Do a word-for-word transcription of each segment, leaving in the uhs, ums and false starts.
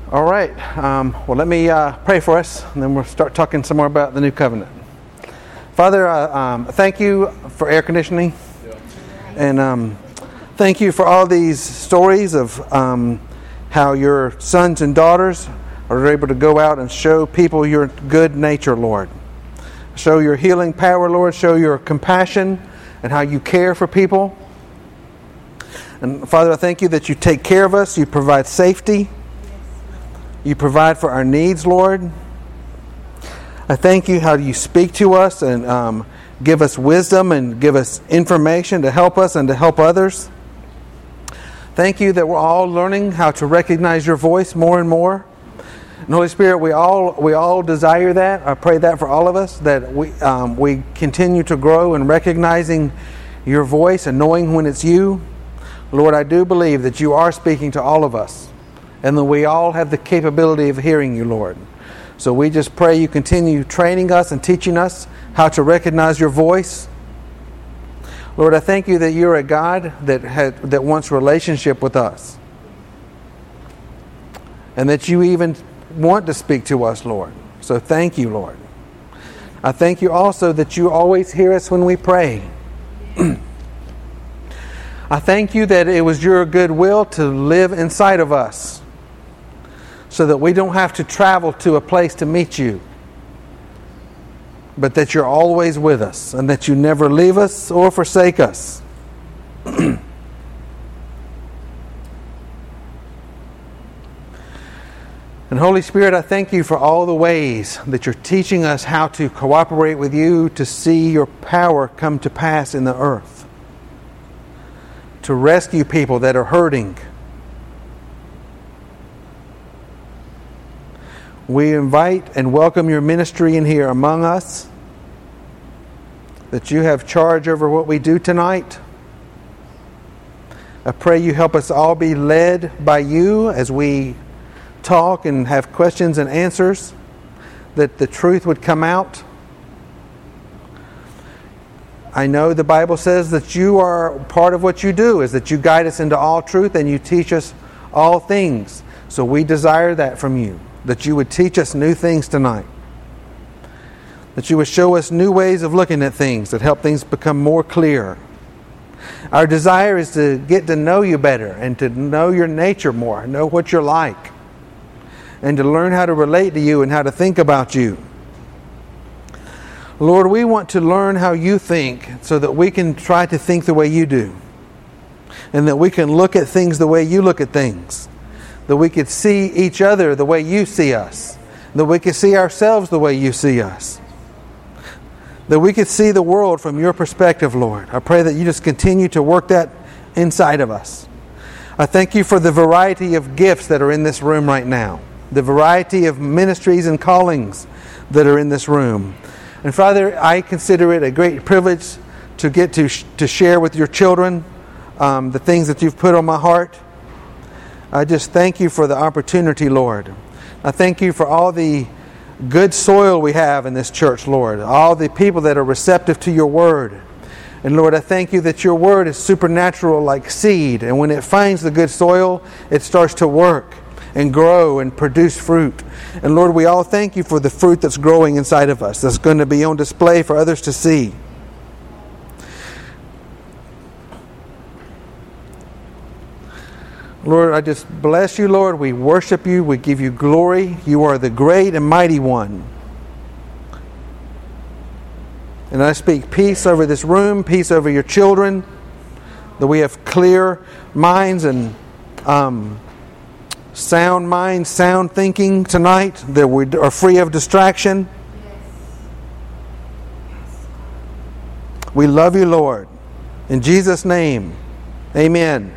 All right. Um, well, let me uh, pray for us, and then we'll start talking some more about the new covenant. Father, uh, um, thank you for air conditioning, and um, thank you for all these stories of um, how your sons and daughters are able to go out and show people your good nature, Lord. Show your healing power, Lord. Show your compassion and how you care for people. And Father, I thank you that you take care of us. You provide safety. You provide for our needs, Lord. I thank you how you speak to us and um, give us wisdom and give us information to help us and to help others. Thank you that we're all learning how to recognize your voice more and more. And Holy Spirit, we all we all desire that. I pray that for all of us, that we um, we continue to grow in recognizing your voice and knowing when it's you. Lord, I do believe that you are speaking to all of us, and that we all have the capability of hearing you, Lord. So we just pray you continue training us and teaching us how to recognize your voice. Lord, I thank you that you're a God that had, that wants relationship with us, and that you even want to speak to us, Lord. So thank you, Lord. I thank you also that you always hear us when we pray. I thank you that it was your good will to live inside of us, so that we don't have to travel to a place to meet you, but that you're always with us and that you never leave us or forsake us. And Holy Spirit, I thank you for all the ways that you're teaching us how to cooperate with you to see your power come to pass in the earth, to rescue people that are hurting. We invite and welcome your ministry in here among us, that you have charge over what we do tonight. I pray you help us all be led by you as we talk and have questions and answers, that the truth would come out. I know the Bible says that you are part of what you do, is that you guide us into all truth and you teach us all things. So we desire that from you, that you would teach us new things tonight, that you would show us new ways of looking at things that help things become more clear. Our desire is to get to know you better and to know your nature more, know what you're like, and to learn how to relate to you and how to think about you. Lord, we want to learn how you think so that we can try to think the way you do, and that we can look at things the way you look at things, that we could see each other the way you see us, that we could see ourselves the way you see us, that we could see the world from your perspective, Lord. I pray that you just continue to work that inside of us. I thank you for the variety of gifts that are in this room right now, the variety of ministries and callings that are in this room. And Father, I consider it a great privilege to get to sh- to share with your children um, the things that you've put on my heart. I just thank you for the opportunity, Lord. I thank you for all the good soil we have in this church, Lord. All the people that are receptive to your word. And Lord, I thank you that your word is supernatural like seed. And when it finds the good soil, it starts to work and grow and produce fruit. And Lord, we all thank you for the fruit that's growing inside of us, that's going to be on display for others to see. Lord, I just bless you, Lord. We worship you. We give you glory. You are the great and mighty one. And I speak peace over this room, peace over your children, that we have clear minds and um, sound minds, sound thinking tonight, that we are free of distraction. We love you, Lord. In Jesus' name, amen.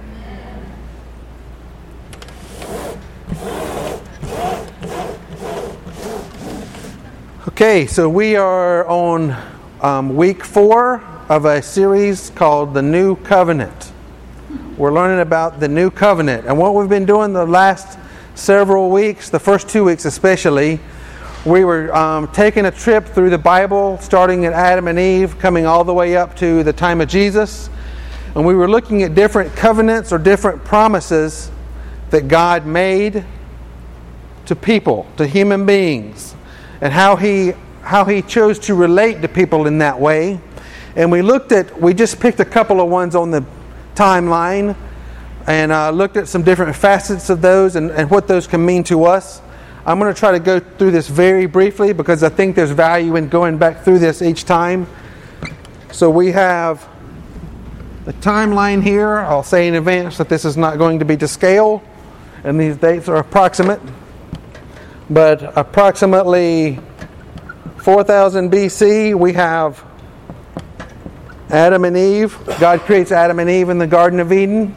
Okay, so we are on um, week four of a series called The New Covenant. We're learning about the New Covenant. And what we've been doing the last several weeks, the first two weeks especially, we were um, taking a trip through the Bible, starting at Adam and Eve, coming all the way up to the time of Jesus. And we were looking at different covenants or different promises that God made to people, to human beings, and how he how he chose to relate to people in that way. And we looked at, we just picked a couple of ones on the timeline and uh, looked at some different facets of those and, and what those can mean to us. I'm going to try to go through this very briefly because I think there's value in going back through this each time. So we have the timeline here. I'll say in advance that this is not going to be to scale, and these dates are approximate. But approximately four thousand B C, we have Adam and Eve. God creates Adam and Eve in the Garden of Eden.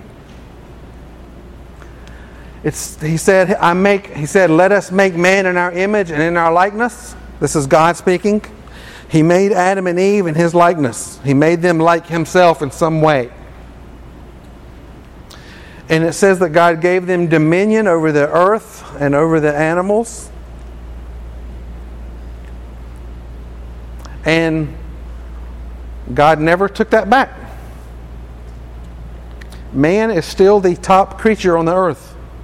It's, he said, I make, he said, let us make man in our image and in our likeness. This is God speaking. He made Adam and Eve in His likeness. He made them like Himself in some way. And it says that God gave them dominion over the earth and over the animals. And God never took that back. Man is still the top creature on the earth.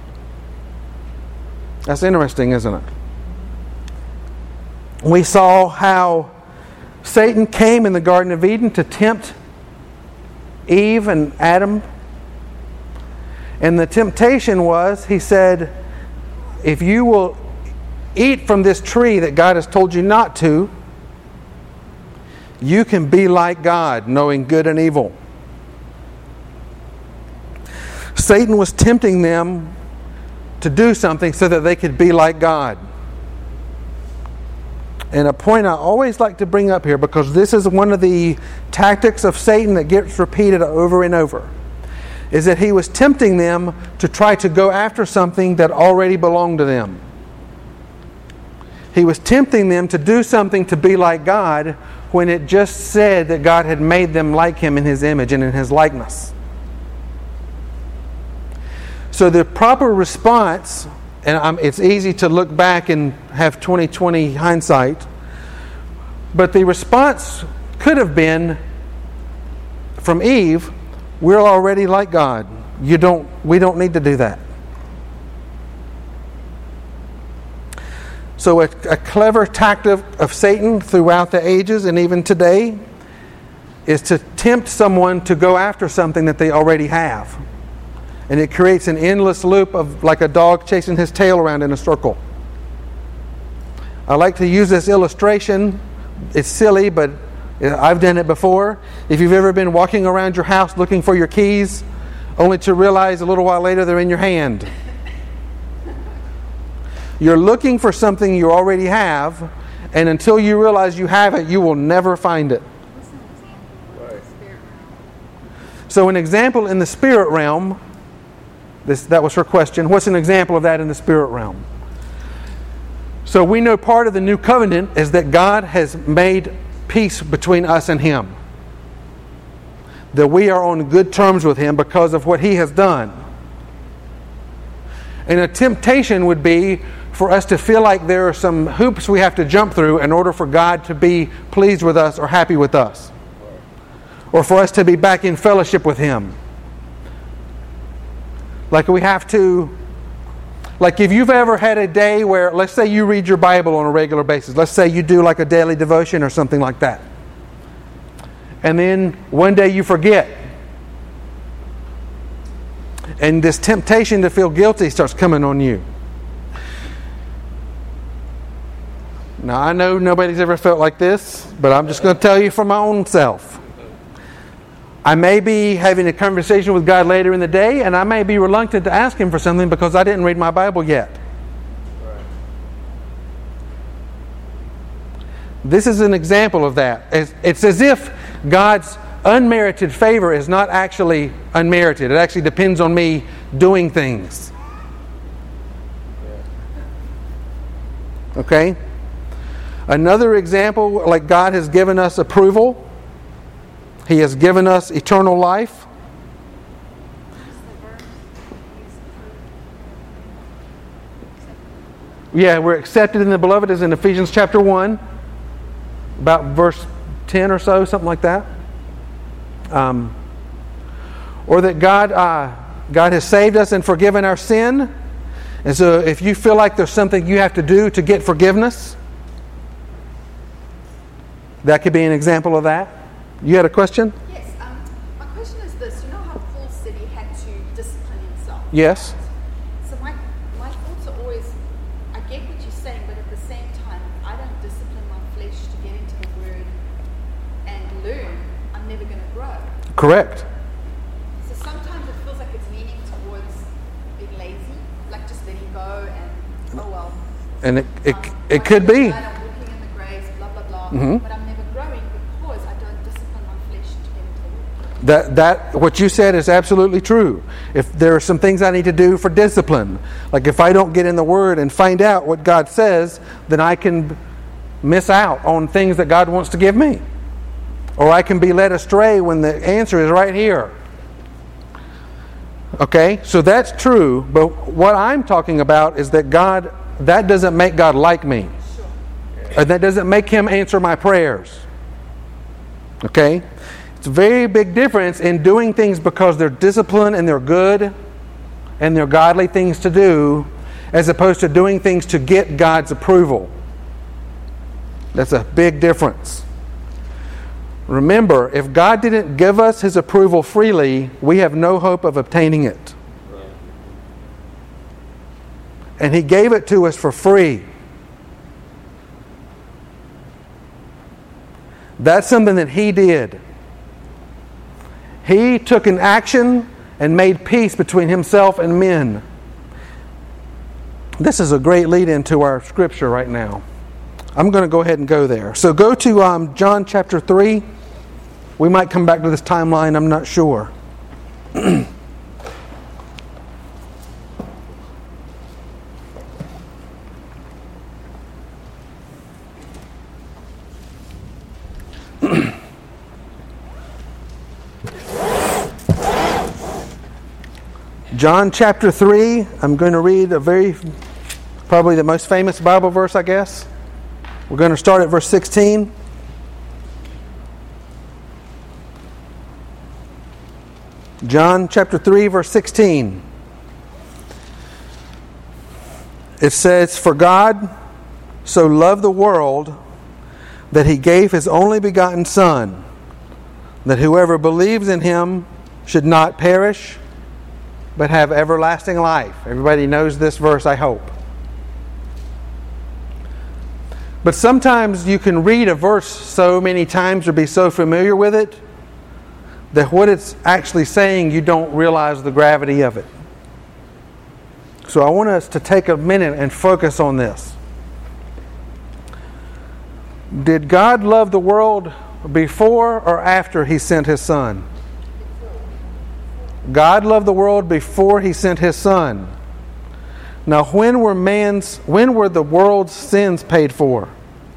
That's interesting, isn't it? We saw how Satan came in the Garden of Eden to tempt Eve and Adam. And the temptation was, he said, if you will eat from this tree that God has told you not to, you can be like God, knowing good and evil. Satan was tempting them to do something so that they could be like God. And a point I always like to bring up here, because this is one of the tactics of Satan that gets repeated over and over, is that he was tempting them to try to go after something that already belonged to them. He was tempting them to do something to be like God when it just said that God had made them like Him in His image and in His likeness. So the proper response, and I'm, it's easy to look back and have twenty twenty hindsight, but the response could have been from Eve, we're already like God. You don't, we don't need to do that. So a, a clever tactic of Satan throughout the ages and even today is to tempt someone to go after something that they already have. And it creates an endless loop of like a dog chasing his tail around in a circle. I like to use this illustration. It's silly, but I've done it before. If you've ever been walking around your house looking for your keys, only to realize a little while later they're in your hand. You're looking for something you already have, and until you realize you have it, you will never find it. So an example in the spirit realm, this, that was her question, what's an example of that in the spirit realm? So we know part of the new covenant is that God has made peace between us and Him. That we are on good terms with Him because of what He has done. And a temptation would be for us to feel like there are some hoops we have to jump through in order for God to be pleased with us or happy with us. Or for us to be back in fellowship with Him. Like we have to, like if you've ever had a day where, let's say you read your Bible on a regular basis. Let's say you do like a daily devotion or something like that. And then one day you forget. And this temptation to feel guilty starts coming on you. Now I know nobody's ever felt like this, but I'm just going to tell you from my own self. I may be having a conversation with God later in the day, and I may be reluctant to ask Him for something because I didn't read my Bible yet. Right. This is an example of that. It's, it's as if God's unmerited favor is not actually unmerited. It actually depends on me doing things. Okay? Another example, like God has given us approval. He has given us eternal life. Yeah, we're accepted in the beloved is in Ephesians chapter one. About verse ten or so, something like that. Um, or that God, uh, God has saved us and forgiven our sin. And so if you feel like there's something you have to do to get forgiveness, that could be an example of that. You had a question? Yes. Um, my question is this. You know how Paul said he had to discipline himself? Yes. So my, my thoughts are always, I get what you're saying, but at the same time, if I don't discipline my flesh to get into the Word and learn, I'm never going to grow. Correct. So sometimes it feels like it's leaning towards being lazy, like just letting go and, oh well. And it it, um, it could be. I'm walking in the grace, blah, blah, blah. Mm-hmm. But I'm never growing because I don't discipline my flesh to get into the Word. That that what you said is absolutely true. If there are some things I need to do for discipline, like if I don't get in the Word and find out what God says, then I can miss out on things that God wants to give me. Or I can be led astray when the answer is right here. Okay, so that's true, but what I'm talking about is that God, that doesn't make God like me. Or that doesn't make Him answer my prayers. Okay? It's a very big difference in doing things because they're disciplined and they're good and they're godly things to do, as opposed to doing things to get God's approval. That's a big difference. Remember, if God didn't give us His approval freely, we have no hope of obtaining it. And He gave it to us for free. That's something that He did. He took an action and made peace between Himself and men. This is a great lead into our scripture right now. I'm going to go ahead and go there. So go to um, John chapter three. We might come back to this timeline, I'm not sure. John chapter three, I'm going to read a very, probably the most famous Bible verse, I guess. We're going to start at verse sixteen. John chapter three, verse sixteen. It says, "For God so loved the world that He gave His only begotten Son, that whoever believes in Him should not perish, but have everlasting life." Everybody knows this verse, I hope. But sometimes you can read a verse so many times or be so familiar with it that what it's actually saying, you don't realize the gravity of it. So I want us to take a minute and focus on this. Did God love the world before or after He sent His Son? God loved the world before He sent His Son. Now, when were man's, when were the world's sins paid for?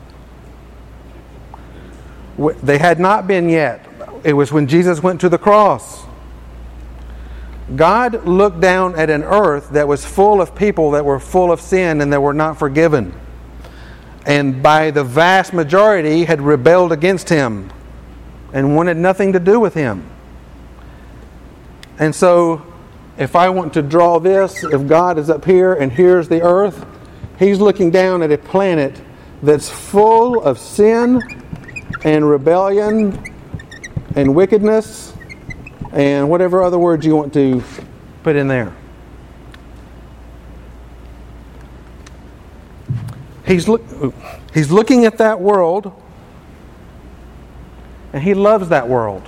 They had not been yet. It was when Jesus went to the cross. God looked down at an earth that was full of people that were full of sin and that were not forgiven. And by the vast majority had rebelled against Him and wanted nothing to do with Him. And so, if I want to draw this, if God is up here and here's the earth, He's looking down at a planet that's full of sin and rebellion and wickedness and whatever other words you want to put in there. He's look, He's looking at that world, and He loves that world.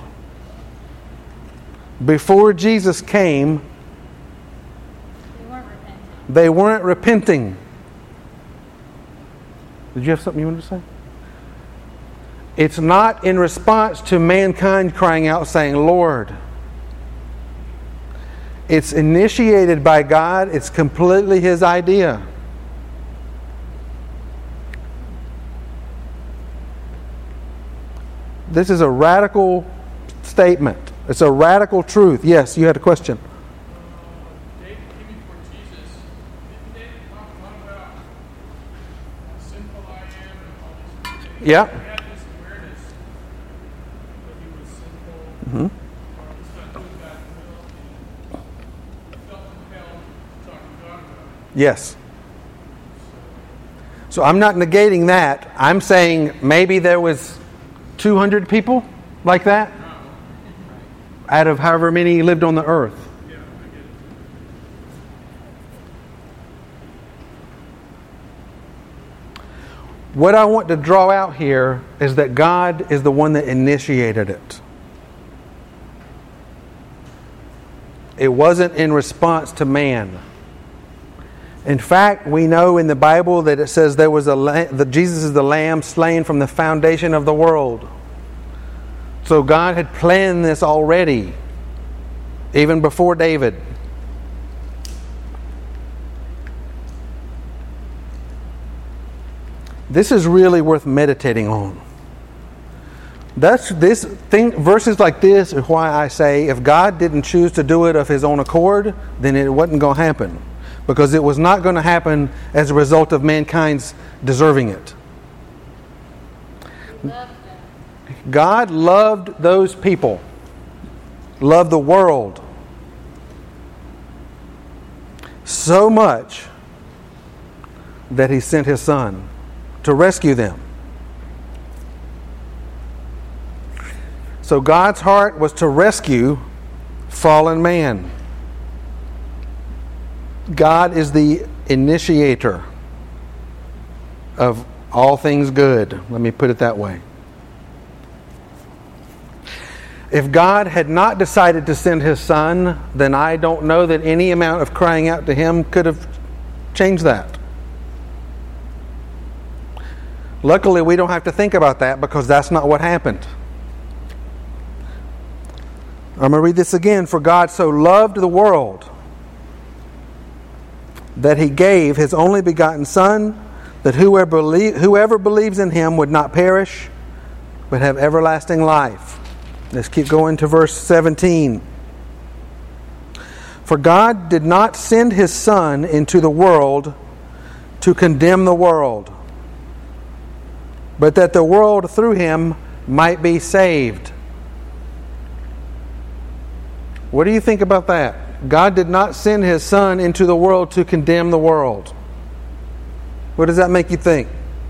Before Jesus came, They weren't repenting. they weren't repenting. Did you have something you wanted to say? It's not in response to mankind crying out saying, "Lord." It's initiated by God. It's completely His idea. This is a radical statement. It's a radical truth. Yes, you had a question. David came before Jesus. Didn't David talk a lot about how sinful I am and all these things? Yeah. He had this awareness that he was sinful, Mm-hmm. or he's not doing God's will. He felt compelled to talk to God about it. Yes. So I'm not negating that. I'm saying maybe there was two hundred people like that out of however many lived on the earth. Yeah, I get it. What I want to draw out here is that God is the one that initiated it. It wasn't in response to man. In fact, we know in the Bible that it says there was a lamb, that Jesus is the Lamb slain from the foundation of the world. So God had planned this already, even before David. This is really worth meditating on. That's this thing. Verses like this is why I say if God didn't choose to do it of His own accord, then it wasn't going to happen. Because it was not going to happen as a result of mankind's deserving it. God loved those people. Loved the world. So much that He sent His Son to rescue them. So God's heart was to rescue fallen man. God is the initiator of all things good. Let me put it that way. If God had not decided to send His Son, then I don't know that any amount of crying out to Him could have changed that. Luckily, we don't have to think about that because that's not what happened. I'm going to read this again. For God so loved the world that He gave His only begotten Son, that whoever, believe, whoever believes in Him would not perish, but have everlasting life. Let's keep going to verse seventeen. For God did not send His Son into the world to condemn the world, but that the world through Him might be saved. What do you think about that? God did not send His Son into the world to condemn the world. What does that make you think?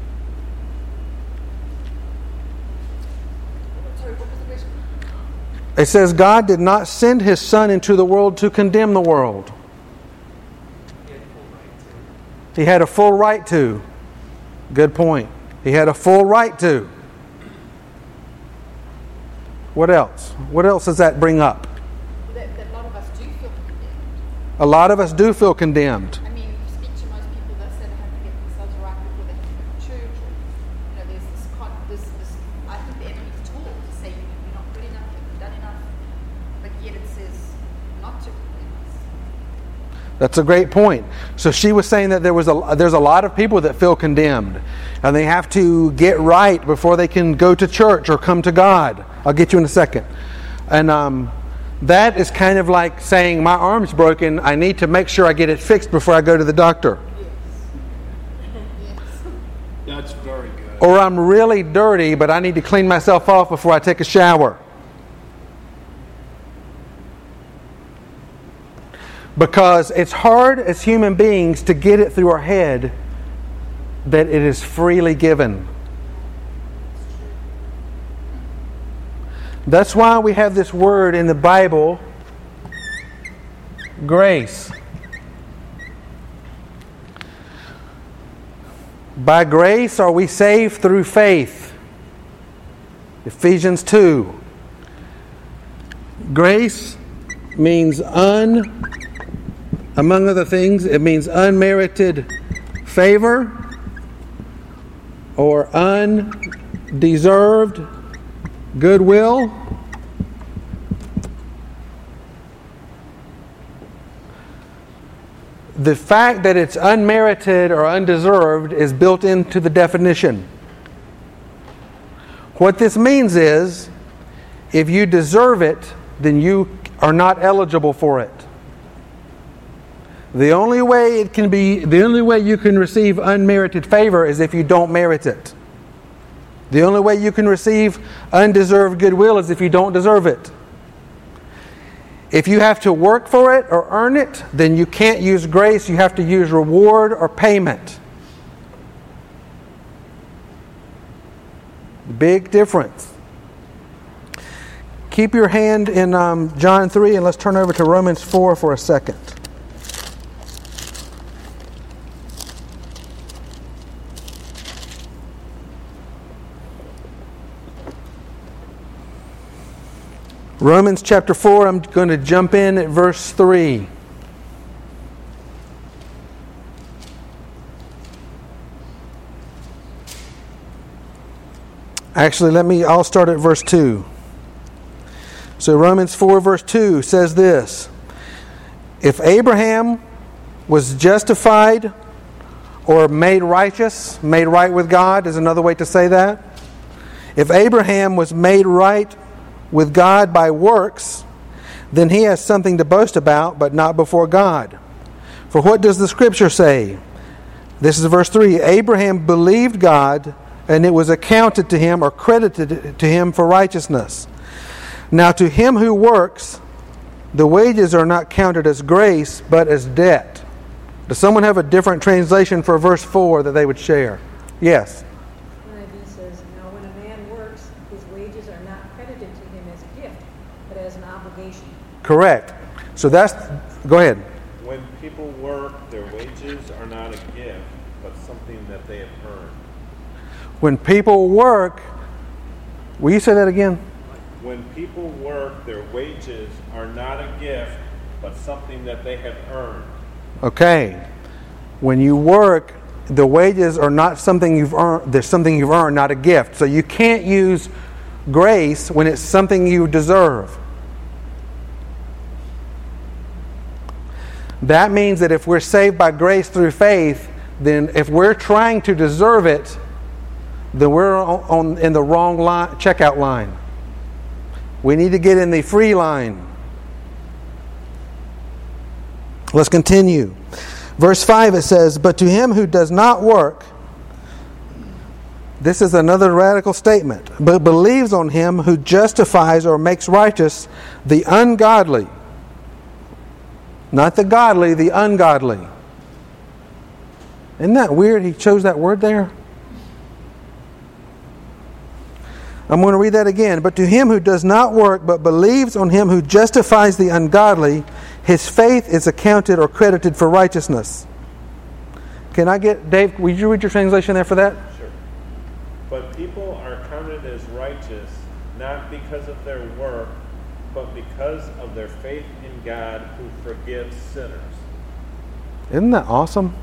Sorry, what was the question? It says God did not send His Son into the world to condemn the world. He had a full right to. Good point. He had a full right to. What else? What else does that bring up? That, that a lot of us do feel condemned. A lot of us do feel condemned. I mean, you speak to most people that say they have to get themselves right before they can go to church. Or, you know, there's this, con- this, this. I think the enemy's tool to say you're not good enough, you've done enough, but yet it says not to. That's a great point. So she was saying that there was a there's a lot of people that feel condemned, and they have to get right before they can go to church or come to God. I'll get you in a second. And um, that is kind of like saying my arm's broken. I need to make sure I get it fixed before I go to the doctor. That's very good. Or I'm really dirty, but I need to clean myself off before I take a shower. Because it's hard as human beings to get it through our head that it is freely given. That's why we have this word in the Bible, grace. By grace are we saved through faith. Ephesians two. Grace means un, among other things, it means unmerited favor or undeserved goodwill. The fact that it's unmerited or undeserved is built into the definition. What this means is, if you deserve it, then you are not eligible for it. The only way it can be, the only way you can receive unmerited favor is if you don't merit it. The only way you can receive undeserved goodwill is if you don't deserve it. If you have to work for it or earn it, then you can't use grace. You have to use reward or payment. Big difference. Keep your hand in um, John three, and let's turn over to Romans four for a second. Romans chapter four, I'm going to jump in at verse three. Actually, let me, I'll start at verse two. So Romans four verse two says this: if Abraham was justified or made righteous, made right with God is another way to say that. If Abraham was made right with God by works, then he has something to boast about, but not before God. For what does the Scripture say? This is verse three. Abraham believed God, and it was accounted to him or credited to him for righteousness. Now to him who works, the wages are not counted as grace, but as debt. Does someone have a different translation for verse four that they would share? Yes. N I V says, now when a man works, his wages are not credited to him as a gift, but as an obligation. Correct. So that's, go ahead. When people work, their wages are not a gift, but something that they have earned. When people work, will you say that again? When people work, their wages are not a gift, but something that they have earned. Okay. When you work, the wages are not something you've earned. There's something you've earned, not a gift. So you can't use grace when it's something you deserve. That means that if we're saved by grace through faith, then if we're trying to deserve it, then we're on, on in the wrong line, checkout line. We need to get in the free line. Let's continue. Verse five, it says, but to him who does not work, this is another radical statement, but believes on him who justifies or makes righteous the ungodly. Not the godly, the ungodly. Isn't that weird? He chose that word there. I'm going to read that again. But to him who does not work, but believes on him who justifies the ungodly, his faith is accounted or credited for righteousness. Can I get, Dave, would you read your translation there for that? Sure. But people are counted as righteous, not because of their work, but because of their faith in God who forgives sinners. Isn't that awesome?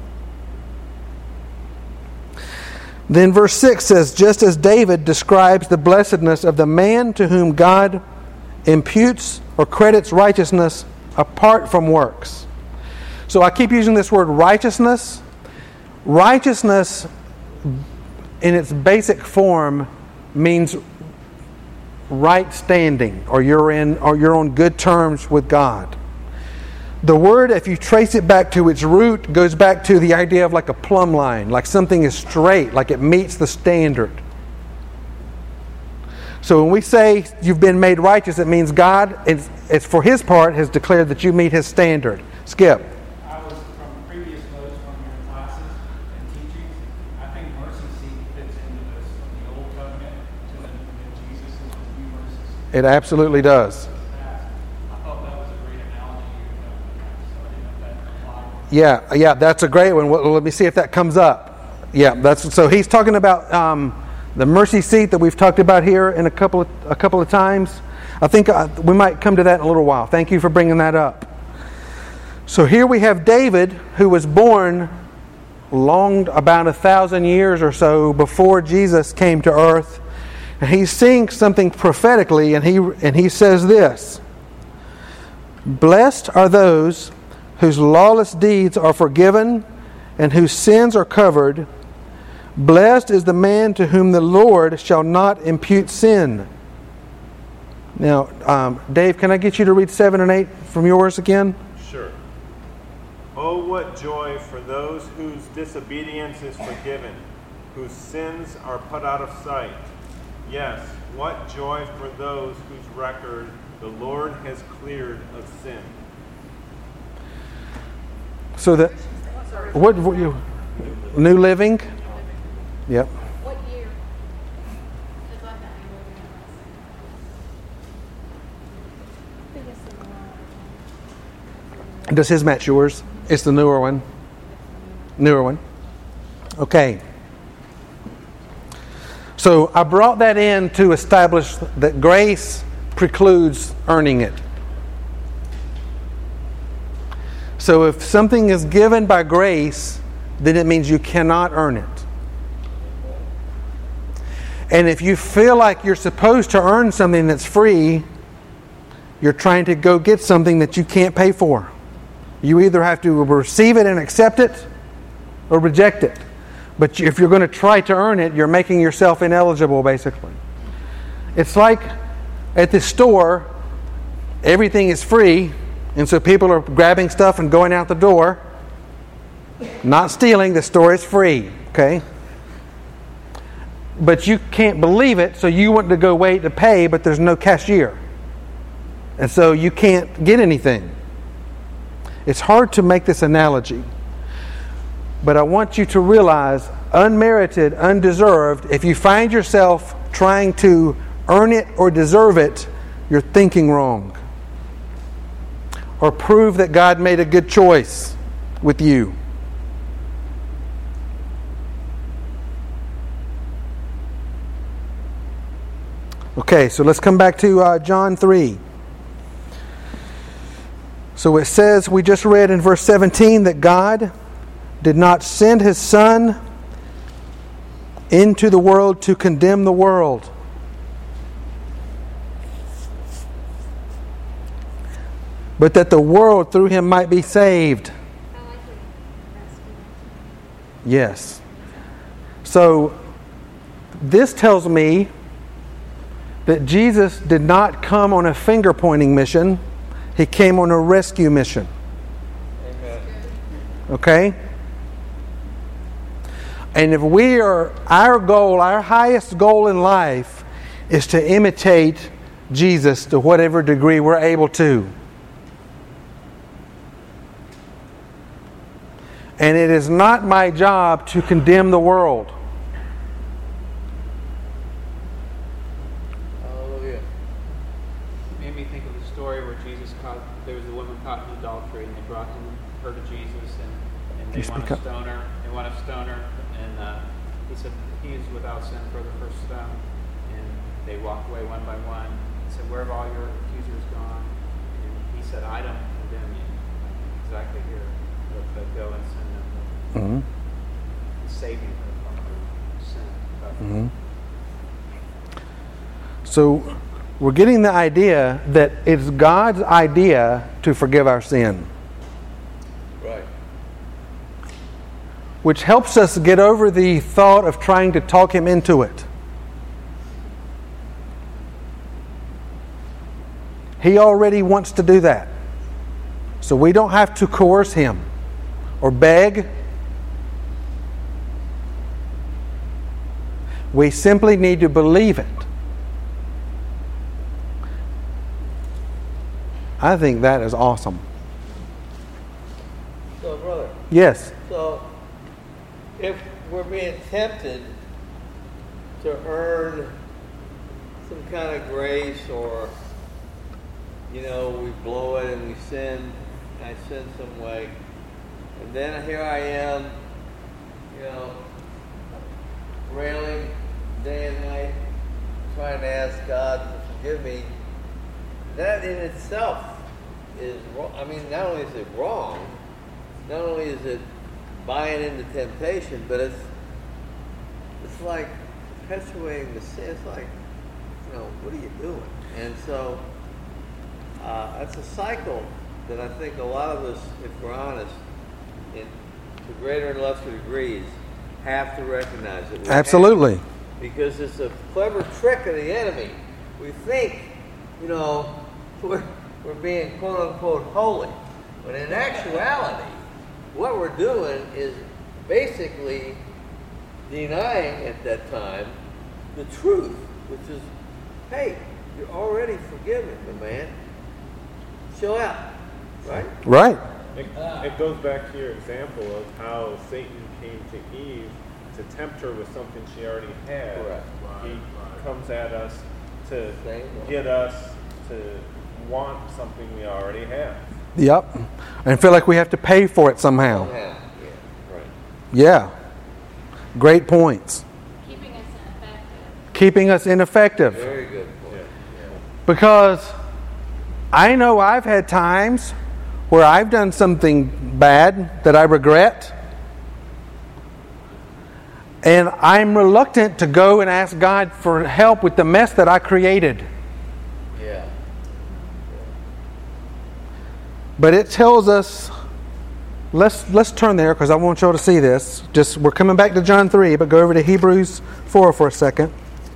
Then verse six says, just as David describes the blessedness of the man to whom God imputes or credits righteousness apart from works. So I keep using this word righteousness. Righteousness in its basic form means right standing, or you're in or you're on good terms with God. The word, if you trace it back to its root, goes back to the idea of like a plumb line, like something is straight, like it meets the standard. So when we say you've been made righteous, it means God, it's, it's for His part, has declared that you meet His standard. Skip. I was from previous notes from your classes and teachings. I think mercy seat fits into this from the old covenant to the new Jesus and the new mercy seat. It absolutely does. Yeah, yeah, that's a great one. Well, let me see if that comes up. Yeah, that's so he's talking about um, the mercy seat that we've talked about here in a couple of, a couple of times. I think uh, we might come to that in a little while. Thank you for bringing that up. So here we have David, who was born long about a thousand years or so before Jesus came to earth. And he's seeing something prophetically, and he and he says this: blessed are those whose lawless deeds are forgiven and whose sins are covered. Blessed is the man to whom the Lord shall not impute sin. Now, um, Dave, can I get you to read seven and eight from yours again? Sure. Oh, what joy for those whose disobedience is forgiven, whose sins are put out of sight. Yes, what joy for those whose record The Lord has cleared of sin. So that what, what you New Living? Yep. What year? It's like that. I think it's the one. Does his match yours? It's the newer one. Newer one. Okay. So I brought that in to establish that grace precludes earning it. So if something is given by grace, then it means you cannot earn it. And if you feel like you're supposed to earn something that's free, you're trying to go get something that you can't pay for. You either have to receive it and accept it or reject it. But if you're going to try to earn it, you're making yourself ineligible, basically. It's like at the store, everything is free, and so people are grabbing stuff and going out the door. Not stealing, the store is free, okay? But you can't believe it, so you want to go wait to pay, but there's no cashier. And so you can't get anything. It's hard to make this analogy. But I want you to realize, unmerited, undeserved, if you find yourself trying to earn it or deserve it, you're thinking wrong. Or prove that God made a good choice with you. Okay, so let's come back to uh, John three. So it says, we just read in verse seventeen that God did not send His Son into the world to condemn the world, but that the world through Him might be saved. I like it. Yes. So this tells me that Jesus did not come on a finger-pointing mission. He came on a rescue mission. Amen. Okay? And if we are, our goal, our highest goal in life is to imitate Jesus to whatever degree we're able to. And it is not my job to condemn the world. Hallelujah. Made me think of the story where Jesus caught, there was a woman caught in adultery, and they brought him, her to Jesus, and, and they You want speak to up. stone her. They want to stone her, and uh, he said, "He is without sin, throw the first stone." And they walked away one by one. He said, "Where have all your accusers gone?" And he said, "I don't condemn you." Exactly here. But, but go and sin them. Mm-hmm. Saving her from her sin. Mm-hmm. So we're getting the idea that it's God's idea to forgive our sin. Right. Which helps us get over the thought of trying to talk Him into it. He already wants to do that. So we don't have to coerce Him or beg. We simply need to believe it. I think that is awesome. So, brother, Yes. so if we're being tempted to earn some kind of grace, or, you know, we blow it and we sin, and I sin some way, and then here I am, you know, railing day and night, trying to ask God to forgive me, that in itself is wrong. I mean, not only is it wrong, not only is it buying into temptation, but it's it's like perpetuating the sin. It's like, you know, what are you doing? And so uh, that's a cycle that I think a lot of us, if we're honest, in to greater and lesser degrees, have to recognize it. We Absolutely. have, because it's a clever trick of the enemy. We think, you know, we're, we're being quote-unquote holy. But in actuality, what we're doing is basically denying at that time the truth, which is, hey, You're already forgiven, my man. Chill out. Right? Right. It, it goes back to your example of how Satan came to Eve to tempt her with something she already had. Correct. He comes at us to Same way. get us to want something we already have. Yep. And feel like we have to pay for it somehow. Somehow. Yeah. Right. Yeah. Great points. Keeping us ineffective. Keeping us ineffective. Very good point. Yeah. Yeah. Because I know I've had times where I've done something bad that I regret, and I'm reluctant to go and ask God for help with the mess that I created. Yeah. But it tells us, let's let's turn there because I want y'all to see this. Just we're coming back to John three, but go over to Hebrews four for a second.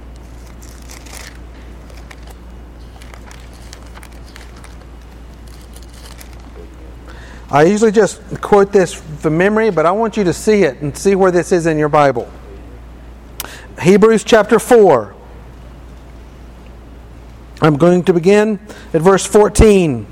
I usually just quote this from memory, but I want you to see it and see where this is in your Bible. Hebrews chapter four. I'm going to begin at verse fourteen.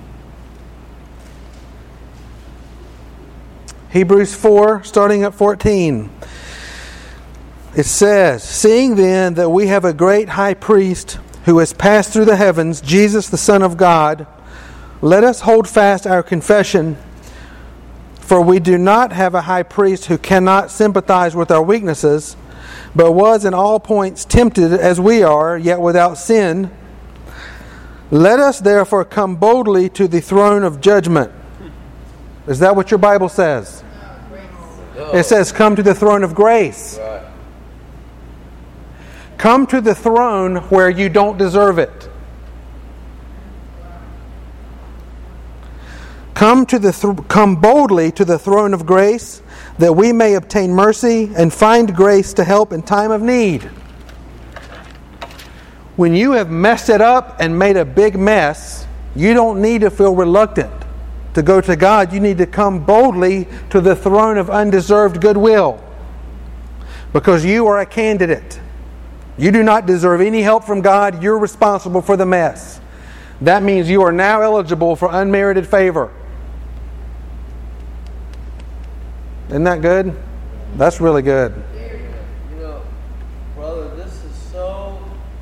Hebrews four, starting at fourteen. It says, "Seeing then that we have a great high priest who has passed through the heavens, Jesus the Son of God, let us hold fast our confession. For we do not have a high priest who cannot sympathize with our weaknesses, but was in all points tempted as we are, yet without sin. Let us therefore come boldly to the throne of judgment." Is that what your Bible says? No. It says, come to the throne of grace. Right. Come to the throne where you don't deserve it. Come to the th- come boldly to the throne of grace, that we may obtain mercy and find grace to help in time of need. When you have messed it up and made a big mess, you don't need to feel reluctant to go to God. You need to come boldly to the throne of undeserved goodwill, because you are a candidate. You do not deserve any help from God. You're responsible for the mess. That means you are now eligible for unmerited favor. Isn't that good? That's really good. You know, brother, this is so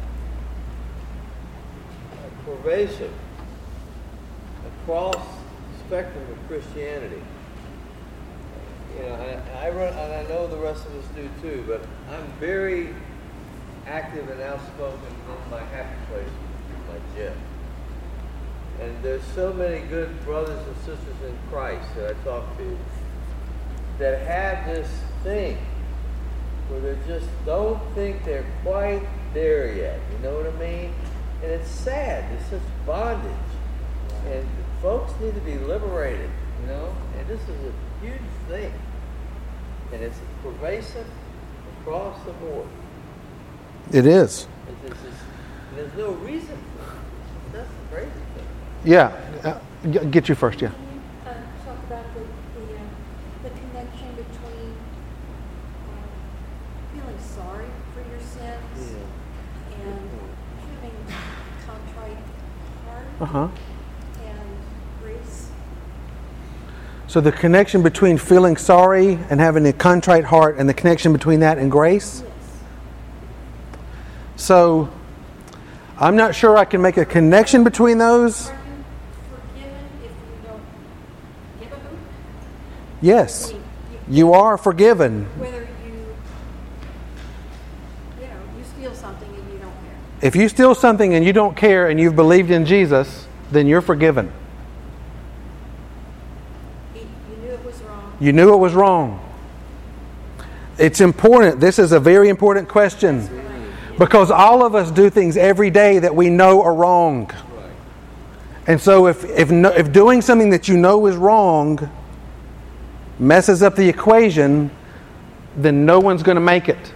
uh, pervasive across the spectrum of Christianity. You know, I, I run, and I know the rest of us do too, but I'm very active and outspoken in my happy place, my gym. And there's so many good brothers and sisters in Christ that I talk to that have this thing where they just don't think they're quite there yet. You know what I mean? And it's sad. It's such bondage. And folks need to be liberated, you know? And this is a huge thing. And it's pervasive across the board. It is. It's, it's just, there's no reason for it. That's the crazy thing. Yeah. Uh, g- get you first, yeah. Can you uh, talk about the, the, uh, the connection between um, feeling sorry for your sins and having a contrite heart Uh-huh. and grace? So the connection between feeling sorry and having a contrite heart, and the connection between that and grace? Yes. So I'm not sure I can make a connection between those. Are you forgiven if you don't give a hoot? Yes. I mean, You are forgiven. whether you, you know, you steal something and you don't care. If you steal something and you don't care and you've believed in Jesus, then you're forgiven. You, you knew it was wrong. You knew it was wrong. It's important. This is a very important question, because all of us do things every day that we know are wrong. And so if if, no, if doing something that you know is wrong messes up the equation, then no one's going to make it.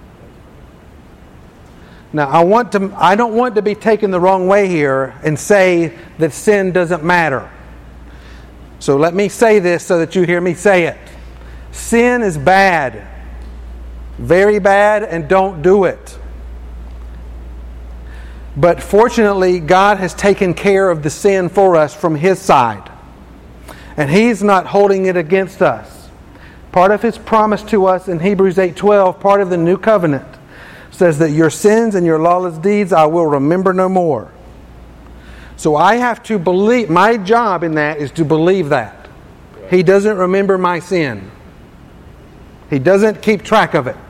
Now, I want to I don't want to be taken the wrong way here and say that sin doesn't matter. So let me say this so that you hear me say it. Sin is bad. Very bad, and don't do it. But fortunately, God has taken care of the sin for us from His side. And He's not holding it against us. Part of His promise to us in Hebrews eight twelve, part of the new covenant, says that your sins and your lawless deeds I will remember no more. So I have to believe, my job in that is to believe that. He doesn't remember my sin. He doesn't keep track of it.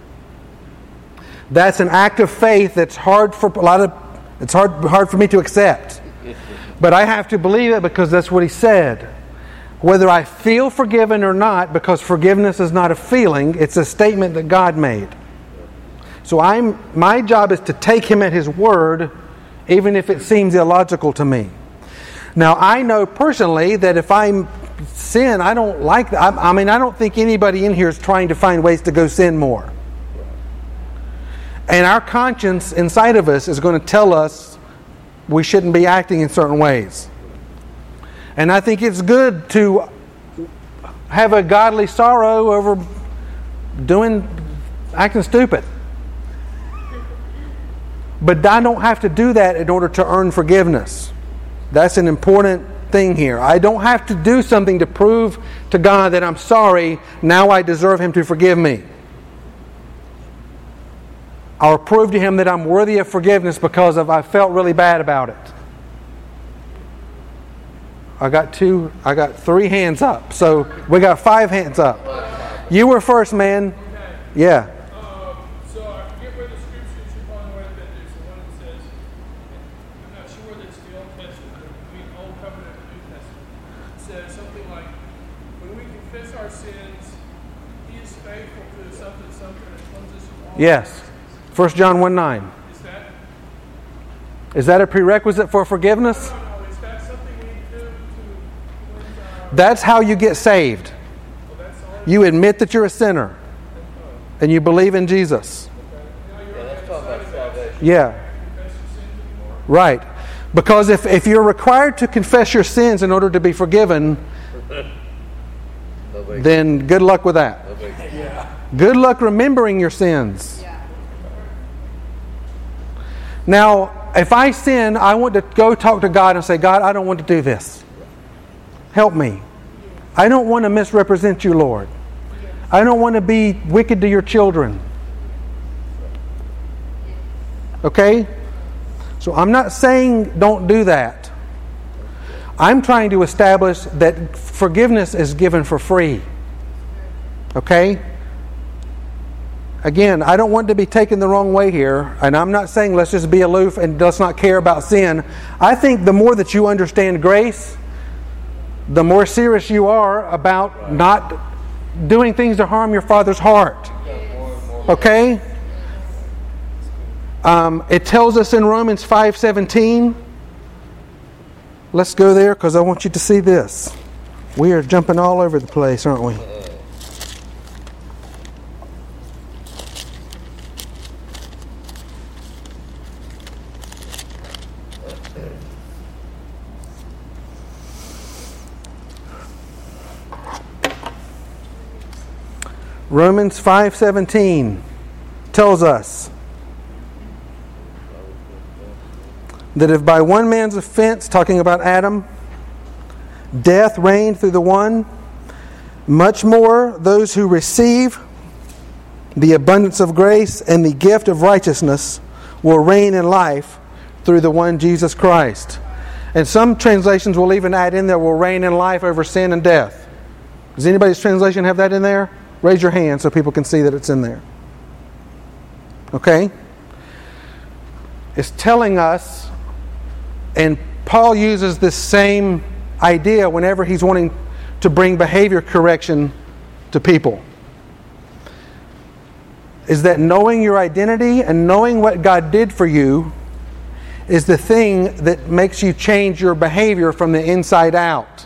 That's an act of faith that's hard for a lot of it's hard hard for me to accept. But I have to believe it because that's what He said. Whether I feel forgiven or not, because forgiveness is not a feeling, it's a statement that God made. So I'm my job is to take Him at His word, even if it seems illogical to me. Now I know personally that if I sin, I don't like that. I, I mean, I don't think anybody in here is trying to find ways to go sin more. And our conscience inside of us is going to tell us we shouldn't be acting in certain ways. And I think it's good to have a godly sorrow over doing, acting stupid. But I don't have to do that in order to earn forgiveness. That's an important thing here. I don't have to do something to prove to God that I'm sorry, now I deserve Him to forgive me. I'll prove to Him that I'm worthy of forgiveness because of I felt really bad about it. I got two, I got three hands up. So we got five hands up. You were first, man. Yeah. Um, so I forget where the scriptures you probably know that there's the one that says, I'm not sure whether it's the Old Testament, but between Old Covenant and New Testament. It says something like, when we confess our sins, He is faithful to something, something that cleanses us from all Yes. First John one nine. Is that? Is that a prerequisite for forgiveness? No, no, is that something we do to cleanse our... That's how you get saved. Well, that's all. You admit that you're a sinner. And you believe in Jesus. Now you're Yeah, on let's the talk other about side of that. salvation. Yeah. Confess your sins anymore. Right. Because if, if you're required to confess your sins in order to be forgiven, No big- then good luck with that. no big- Good luck remembering your sins. Yeah. Now, if I sin, I want to go talk to God and say, God, I don't want to do this. Help me. I don't want to misrepresent you, Lord. I don't want to be wicked to your children. Okay? So I'm not saying don't do that. I'm trying to establish that forgiveness is given for free. Okay? Again, I don't want to be taken the wrong way here, and I'm not saying let's just be aloof and let's not care about sin. I think the more that you understand grace, the more serious you are about not doing things to harm your Father's heart. Okay? Um, it tells us in Romans five seventeen. Let's go there because I want you to see this. We are jumping all over the place, aren't we? Romans five seventeen tells us that if by one man's offense, talking about Adam, death reigned through the one, much more those who receive the abundance of grace and the gift of righteousness will reign in life through the one Jesus Christ. And some translations will even add in there, will reign in life over sin and death. Does anybody's translation have that in there? Raise your hand so people can see that it's in there. Okay? It's telling us, and Paul uses this same idea whenever he's wanting to bring behavior correction to people, is that knowing your identity and knowing what God did for you is the thing that makes you change your behavior from the inside out.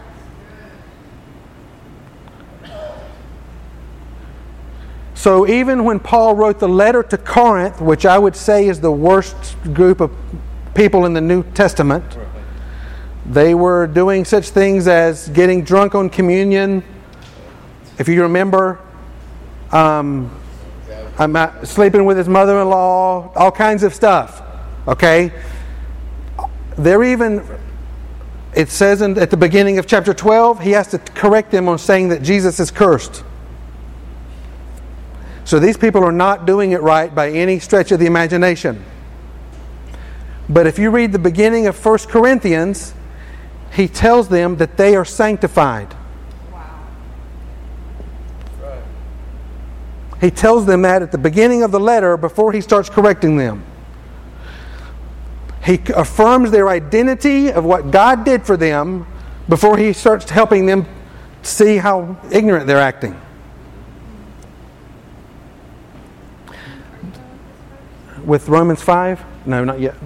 So even when Paul wrote the letter to Corinth, which I would say is the worst group of people in the New Testament, they were doing such things as getting drunk on communion. If you remember, um, I'm not, sleeping with his mother-in-law, all kinds of stuff. Okay? They're even, it says in, at the beginning of chapter twelve, he has to correct them on saying that Jesus is cursed. So these people are not doing it right by any stretch of the imagination. But if you read the beginning of First Corinthians, he tells them that they are sanctified. Wow. Right. He tells them that at the beginning of the letter before he starts correcting them. He affirms their identity of what God did for them before he starts helping them see how ignorant they're acting. With Romans five? No, not yet.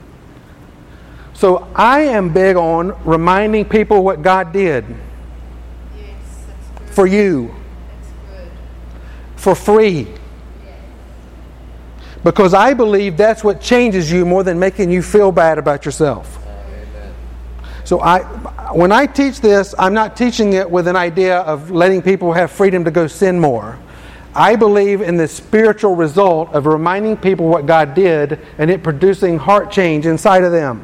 So I am big on reminding people what God did Yes, that's good. for you, That's good. for free. Yes. Because I believe that's what changes you more than making you feel bad about yourself. Amen. So I, when I teach this, I'm not teaching it with an idea of letting people have freedom to go sin more. I believe in the spiritual result of reminding people what God did and it producing heart change inside of them.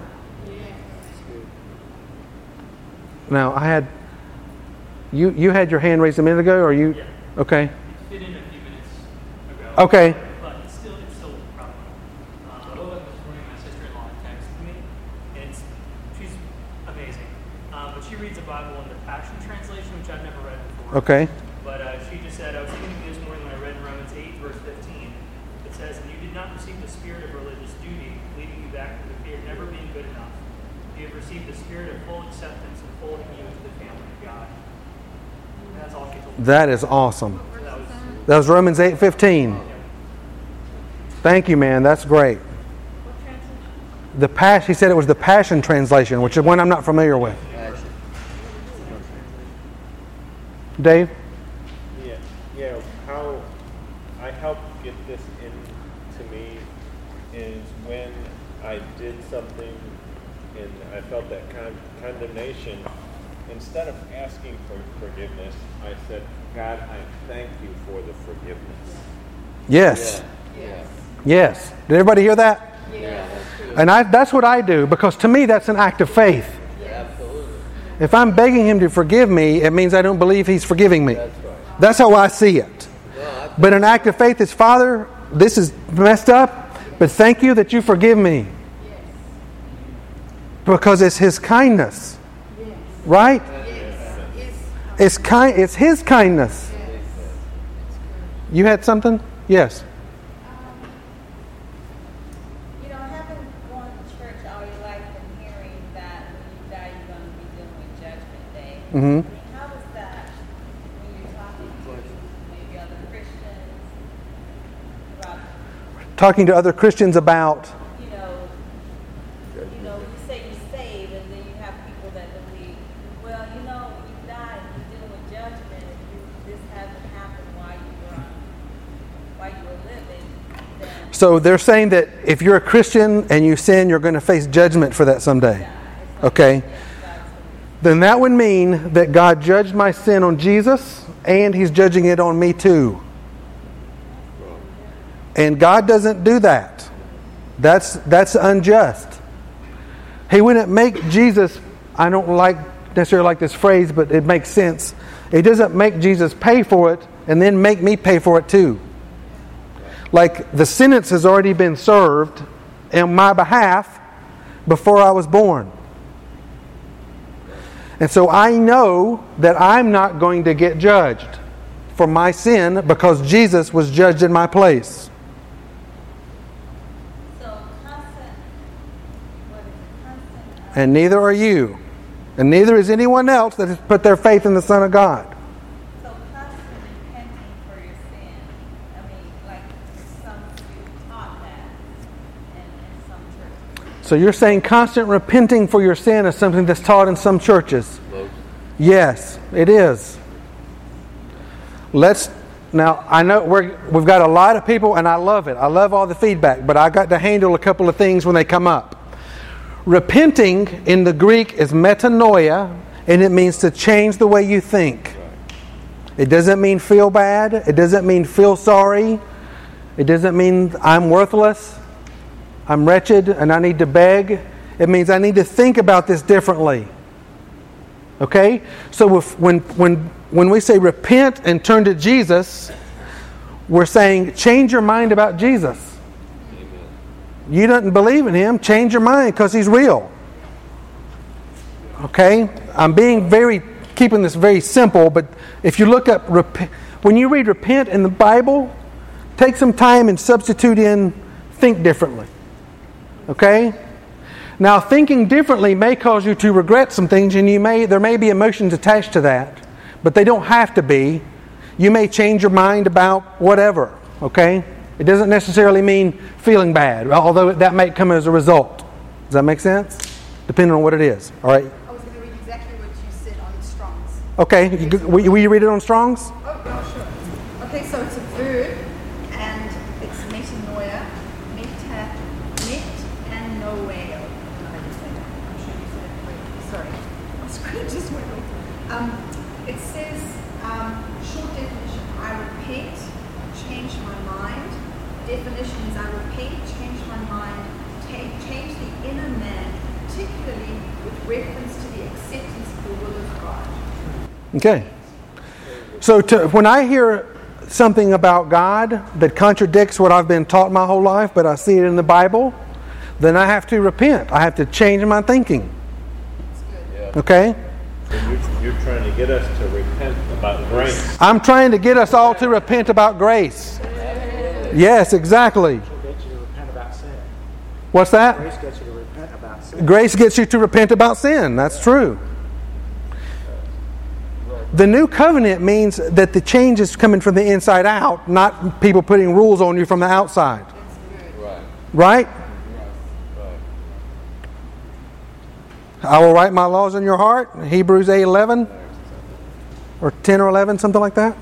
Now, I had, you you had your hand raised a minute ago, or you, Yeah. okay, It fit in a few minutes ago. okay, But it's still, it's still a problem. Uh, Lola this morning, my sister-in-law texted me, and it's, she's amazing. Um, but she reads a Bible in the Passion Translation, which I've never read before. okay. But uh, she just said, I was thinking this morning when I read Romans eight, verse fifteen. It says, and you did not receive the spirit of religious duty, leading you back to the fear of never being good enough. You have received the spirit of full acceptance and folding you into the family of God. And that's all she told me. That is awesome. So that was, That was Romans eight fifteen. Thank you, man. That's great. What translation? The pas- he said it was the Passion Translation, which is one I'm not familiar with. Action. Dave? Yeah, yeah. How I help get this into me is when I did something and I felt that con- condemnation. Instead of asking for forgiveness, I said, "God, I thank you for the forgiveness." Yes. Yeah. Yes. Did everybody hear that? Yeah. That's true. And I, that's what I do, because to me that's an act of faith. Absolutely. If I'm begging him to forgive me, it means I don't believe he's forgiving me. That's right. That's how I see it. No, I think But an act of faith is, Father, this is messed up, but thank you that you forgive me. Because it's his kindness. Right? Yes. Yes. It's kind it's his kindness. You had something? Yes. Um, you know, having gone to church all your life and hearing that when you die you're going to be dealing with Judgment Day. Mhm. I mean, how is that when you're talking to maybe other Christians about, Talking to other Christians about you know, you know, you say you're saved and then you have people that believe, well, you know, when you die and you're dealing with judgment and this, this hasn't happened while you were while you were living, then So they're saying that if you're a Christian and you sin, you're going to face judgment for that someday. Okay? Then that would mean that God judged my sin on Jesus and he's judging it on me too. And God doesn't do that. That's that's unjust. He wouldn't make Jesus, I don't like necessarily like this phrase, but it makes sense. He doesn't make Jesus pay for it and then make me pay for it too. Like the sentence has already been served on my behalf before I was born. And so I know that I'm not going to get judged for my sin because Jesus was judged in my place. so constant, what is it, constant, uh, And neither are you. And neither is anyone else that has put their faith in the Son of God. so constant repenting for your sin. I mean, like some you taught that in, in some churches. So you're saying constant repenting for your sin is something that's taught in some churches? Yes, it is. Let's now. I know we're, we've got a lot of people, and I love it. I love all the feedback, but I got to handle a couple of things when they come up. Repenting in the Greek is metanoia, and it means to change the way you think. It doesn't mean feel bad. It doesn't mean feel sorry. It doesn't mean I'm worthless. I'm wretched and I need to beg. It means I need to think about this differently. Okay? So if, when, when, when we say repent and turn to Jesus, we're saying change your mind about Jesus. You don't believe in Him, change your mind because He's real. Okay? I'm being very, keeping this very simple, but if you look up, rep- when you read repent in the Bible, take some time and substitute in think differently. Okay? Now, thinking differently may cause you to regret some things, and you may there may be emotions attached to that, but they don't have to be. You may change your mind about whatever. Okay? It doesn't necessarily mean feeling bad, although that may come as a result. Does that make sense? Depending on what it is. All right? I was going to read exactly what you said on Strong's. Okay. You, will you read it on Strong's? Oh, yeah, sure. Okay, so it's a verb, and it's metanoia, meta, met and noeo. I'm sure you said it correctly. Sorry. My screen just went off. Um, it says, um, short definition, I repent, change my mind. Definitions, I repent, change my mind, ta- change the inner man, particularly with reference to the acceptance of the will of God. Okay. So to, when I hear something about God that contradicts what I've been taught my whole life, but I see it in the Bible, then I have to repent. I have to change my thinking. Okay? You're, you're trying to get us to repent about grace. I'm trying to get us all to repent about grace. Yes, exactly. Get you to repent about sin. What's that? Grace gets you to repent about sin. Grace gets you to repent about sin. That's true. The new covenant means that the change is coming from the inside out, not people putting rules on you from the outside. Right? I will write my laws in your heart. Hebrews eight eleven or ten or eleven, something like that.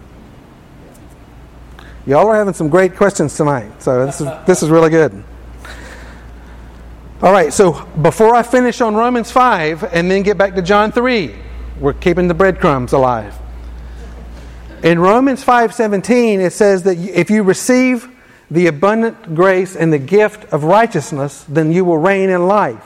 Y'all are having some great questions tonight, so this is this is really good. All right, so before I finish on Romans five and then get back to John three, we're keeping the breadcrumbs alive. In Romans five seventeen, it says that if you receive the abundant grace and the gift of righteousness, then you will reign in life.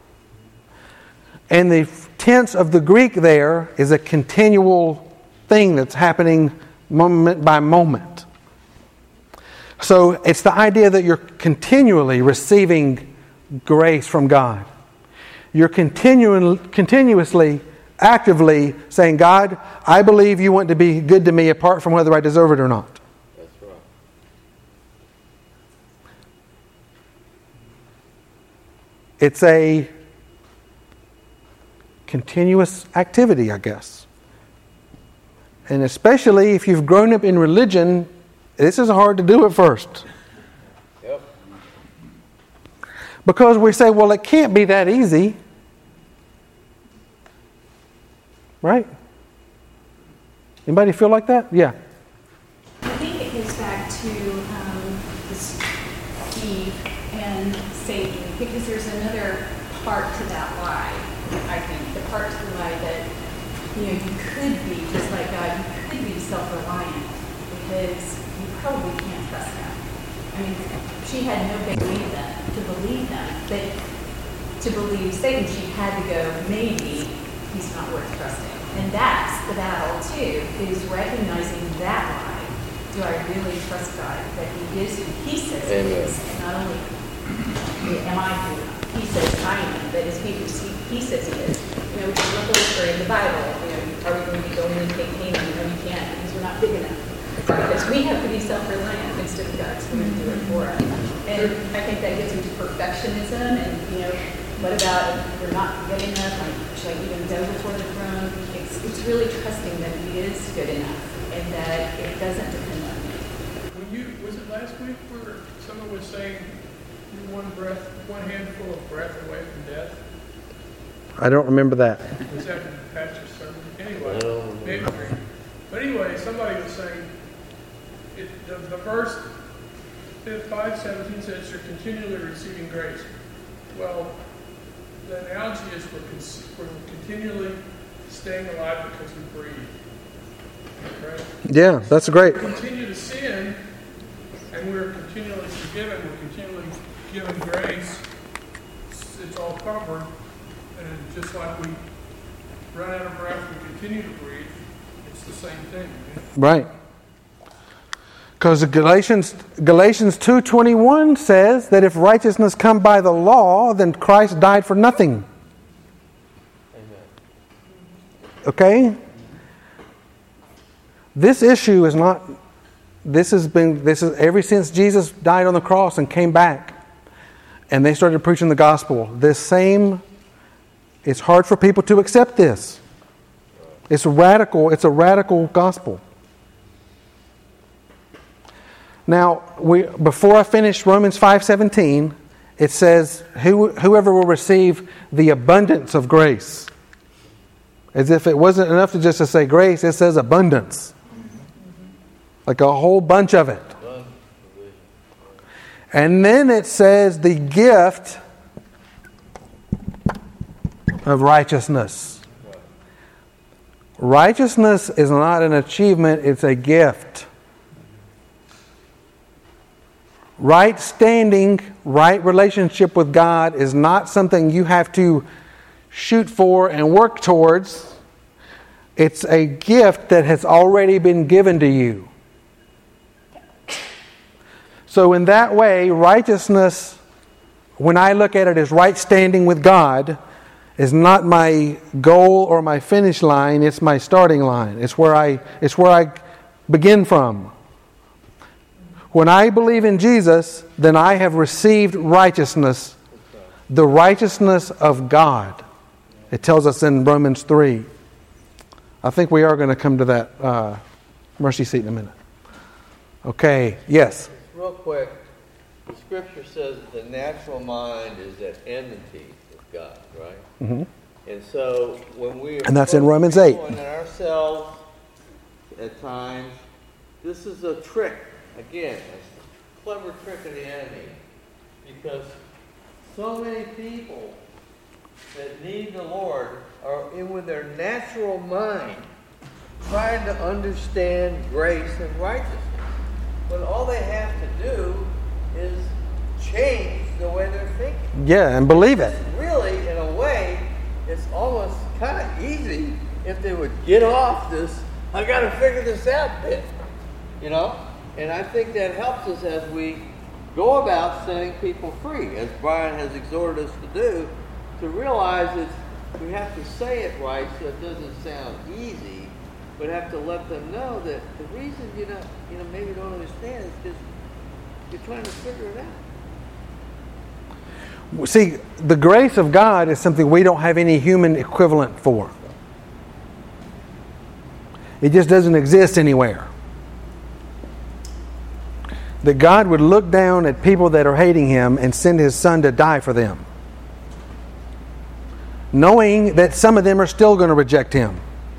And the tense of the Greek there is a continual thing that's happening moment by moment. So it's the idea that you're continually receiving grace from God. You're continuing, continuously, actively saying, God, I believe you want to be good to me apart from whether I deserve it or not. That's right. It's a continuous activity, I guess. And especially if you've grown up in religion, this is hard to do at first. Yep. Because we say, well, it can't be that easy. Right? Anybody feel like that? Yeah. I think it goes back to um, this Eve and Satan, because there's another part to that lie, I think. The part to the lie that, you know, you could be just like God, you could be self-reliant, because you probably can't trust him. I mean, she had no belief them, to believe them, but to believe Satan, she had to go, maybe he's not worth trusting. And that's the battle, too, is recognizing that lie. Do I really trust God, that he is who he says he is? And not only am I who he says I am, but is he who he says he is? You know, we can look over in the Bible, you know, are we going to be going and take Canaan? No, we can't, because we're not big enough. Because we have to be self-reliant instead of God's going to do it for us. And I think that gets into perfectionism, and, you know, what about if we're not good enough? Like, should I even go before the throne? It's, it's really trusting that he is good enough and that it doesn't depend on me. When you, was it last week where someone was saying you're one breath, one handful of breath away from death? I don't remember that. Was that in the pastor's sermon? Anyway, maybe. But anyway, somebody was saying, it, the, the verse five seventeen says you're continually receiving grace. Well, the analogy is we're, con- we're continually staying alive because we breathe. Right? Yeah, that's great. We continue to sin, and we're continually forgiven. We're continually given grace, it's, it's all covered, and just like we run out of breath, we continue to breathe. It's the same thing. Right. Because Galatians Galatians two twenty-one says that if righteousness come by the law, then Christ died for nothing. Okay? This issue is not, this has been, this is ever since Jesus died on the cross and came back and they started preaching the gospel. This same, it's hard for people to accept this. It's radical, it's a radical gospel. Now, we, before I finish Romans five seventeen, it says, Who, whoever will receive the abundance of grace. As if it wasn't enough to just to say grace, it says abundance. Like a whole bunch of it. And then it says the gift of righteousness. Righteousness is not an achievement, it's a gift. Right standing, right relationship with God is not something you have to shoot for and work towards. It's a gift that has already been given to you. So in that way, righteousness, when I look at it as right standing with God, is not my goal or my finish line, it's my starting line. It's where I it's where I begin from. When I believe in Jesus, then I have received righteousness, the righteousness of God. It tells us in Romans three. I think we are going to come to that uh, mercy seat in a minute. Okay, yes? Real quick, the scripture says that the natural mind is at enmity with God, right? Mm-hmm. And so when we and that's in Romans eight. And ourselves at times, this is a trick. Again, a clever trick of the enemy. Because so many people that need the Lord are in with their natural mind trying to understand grace and righteousness. But all they have to do is change the way they're thinking. Yeah, and believe it. Really, in a way, it's almost kind of easy if they would get off this, I got to figure this out bit. You know? And I think that helps us as we go about setting people free, as Brian has exhorted us to do, to realize that we have to say it right so it doesn't sound easy, but have to let them know that the reason you know, you know maybe don't understand is because you're trying to figure it out. See, the grace of God is something we don't have any human equivalent for. It just doesn't exist anywhere. That God would look down at people that are hating Him and send His Son to die for them, knowing that some of them are still going to reject Him.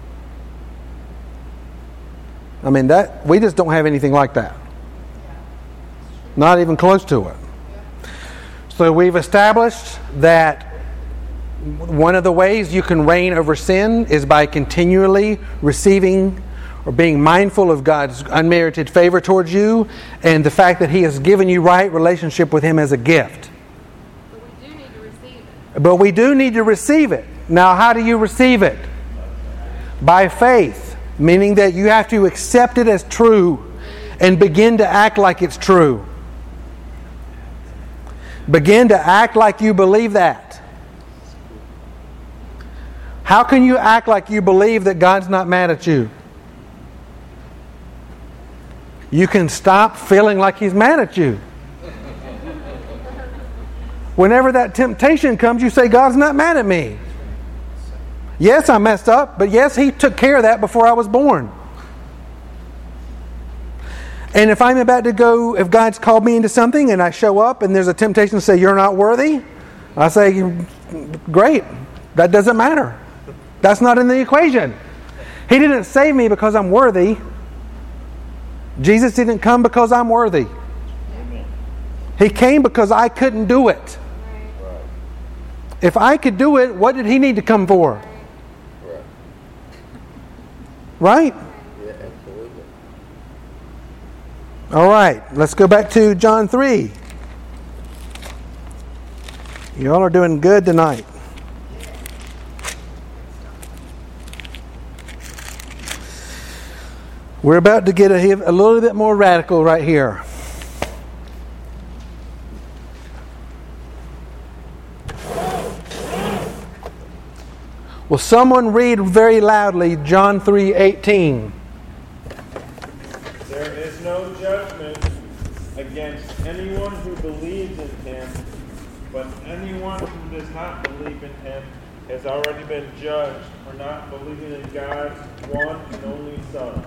I mean, that we just don't have anything like that. Not even close to it. So we've established that one of the ways you can reign over sin is by continually receiving or being mindful of God's unmerited favor towards you and the fact that He has given you right relationship with Him as a gift. But we do need to receive it. But we do need to receive it. Now, how do you receive it? By faith, meaning that you have to accept it as true and begin to act like it's true. Begin to act like you believe that. How can you act like you believe that God's not mad at you? You can stop feeling like He's mad at you. Whenever that temptation comes, you say, God's not mad at me. Yes, I messed up, but yes, He took care of that before I was born. And if I'm about to go, if God's called me into something and I show up and there's a temptation to say, you're not worthy, I say, great, that doesn't matter. That's not in the equation. He didn't save me because I'm worthy. Jesus didn't come because I'm worthy. He came because I couldn't do it. If I could do it, what did He need to come for? Right? Yeah, absolutely. All right, let's go back to John three. You all are doing good tonight. We're about to get a, a little bit more radical right here. Will someone read very loudly John three eighteen? There is no judgment against anyone who believes in him, but anyone who does not believe in him has already been judged for not believing in God's one and only Son.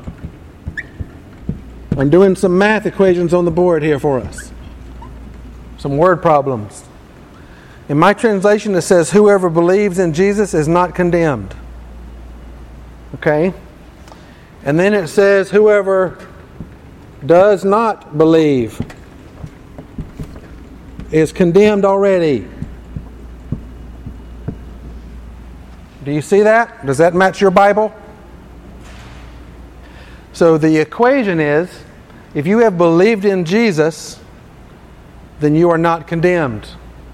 I'm doing some math equations on the board here for us. Some word problems. In my translation it says, whoever believes in Jesus is not condemned. Okay? And then it says, whoever does not believe is condemned already. Do you see that? Does that match your Bible? So the equation is, if you have believed in Jesus, then you are not condemned.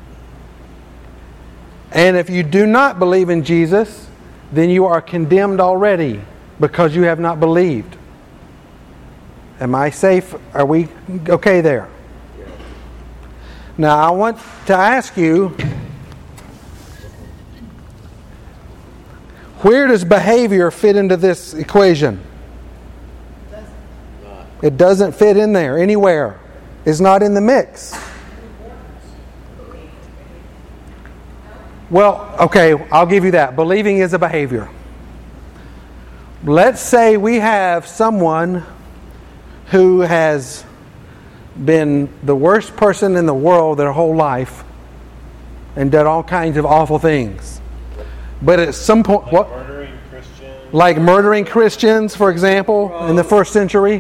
And if you do not believe in Jesus, then you are condemned already because you have not believed. Am I safe? Are we okay there? Now I want to ask you, where does behavior fit into this equation? It doesn't fit in there anywhere. It's not in the mix. Well, okay, I'll give you that. Believing is a behavior. Let's say we have someone who has been the worst person in the world their whole life and done all kinds of awful things. But at some point, like what? Murdering Christians. Like murdering Christians, for example, in the first century.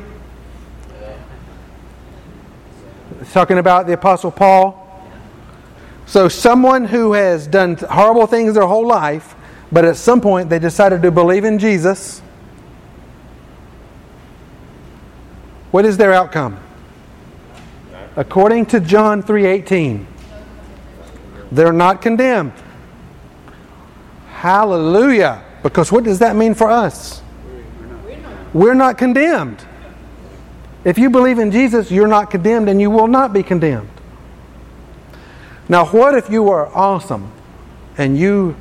Talking about the Apostle Paul. So someone who has done horrible things their whole life, but at some point they decided to believe in Jesus. What is their outcome? According to John three eighteen, they're not condemned. Hallelujah. Because what does that mean for us? We're not condemned. If you believe in Jesus, you're not condemned and you will not be condemned. Now, what if you were awesome and you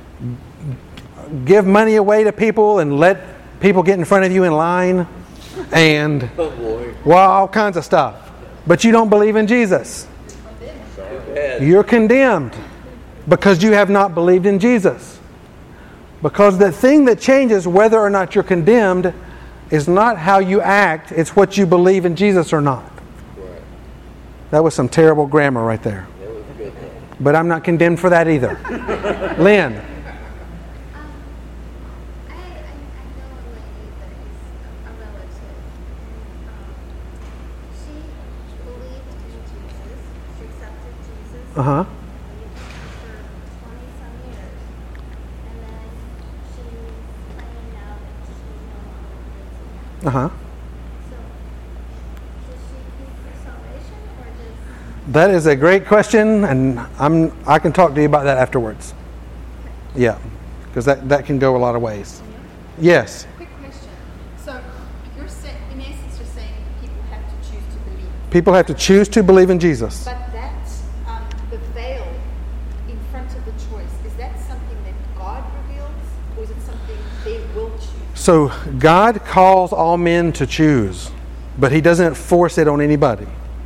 give money away to people and let people get in front of you in line and, Oh boy. well, all kinds of stuff, but you don't believe in Jesus? Bad. You're condemned because you have not believed in Jesus. Because the thing that changes whether or not you're condemned is not how you act, it's what you believe in Jesus or not. Right. That was some terrible grammar right there. That was good. Though. But I'm not condemned for that either. Lynn. Um, I, I, I know a lady that is a relative. Um, she believed in Jesus. She accepted Jesus. Uh huh. For twenty some years. And then she's claiming now that she no longer believes in him. Uh huh. So, does she keep her salvation or does... That is a great question, and I'm I can talk to you about that afterwards. Yeah, because that, that can go a lot of ways. Yes. Quick question. So, you're saying, in essence, you're saying people have to choose to believe. People have to choose to believe in Jesus. But that, um, the veil in front of the choice, is that something that God reveals, or is it something they will choose? So God calls all men to choose, but He doesn't force it on anybody.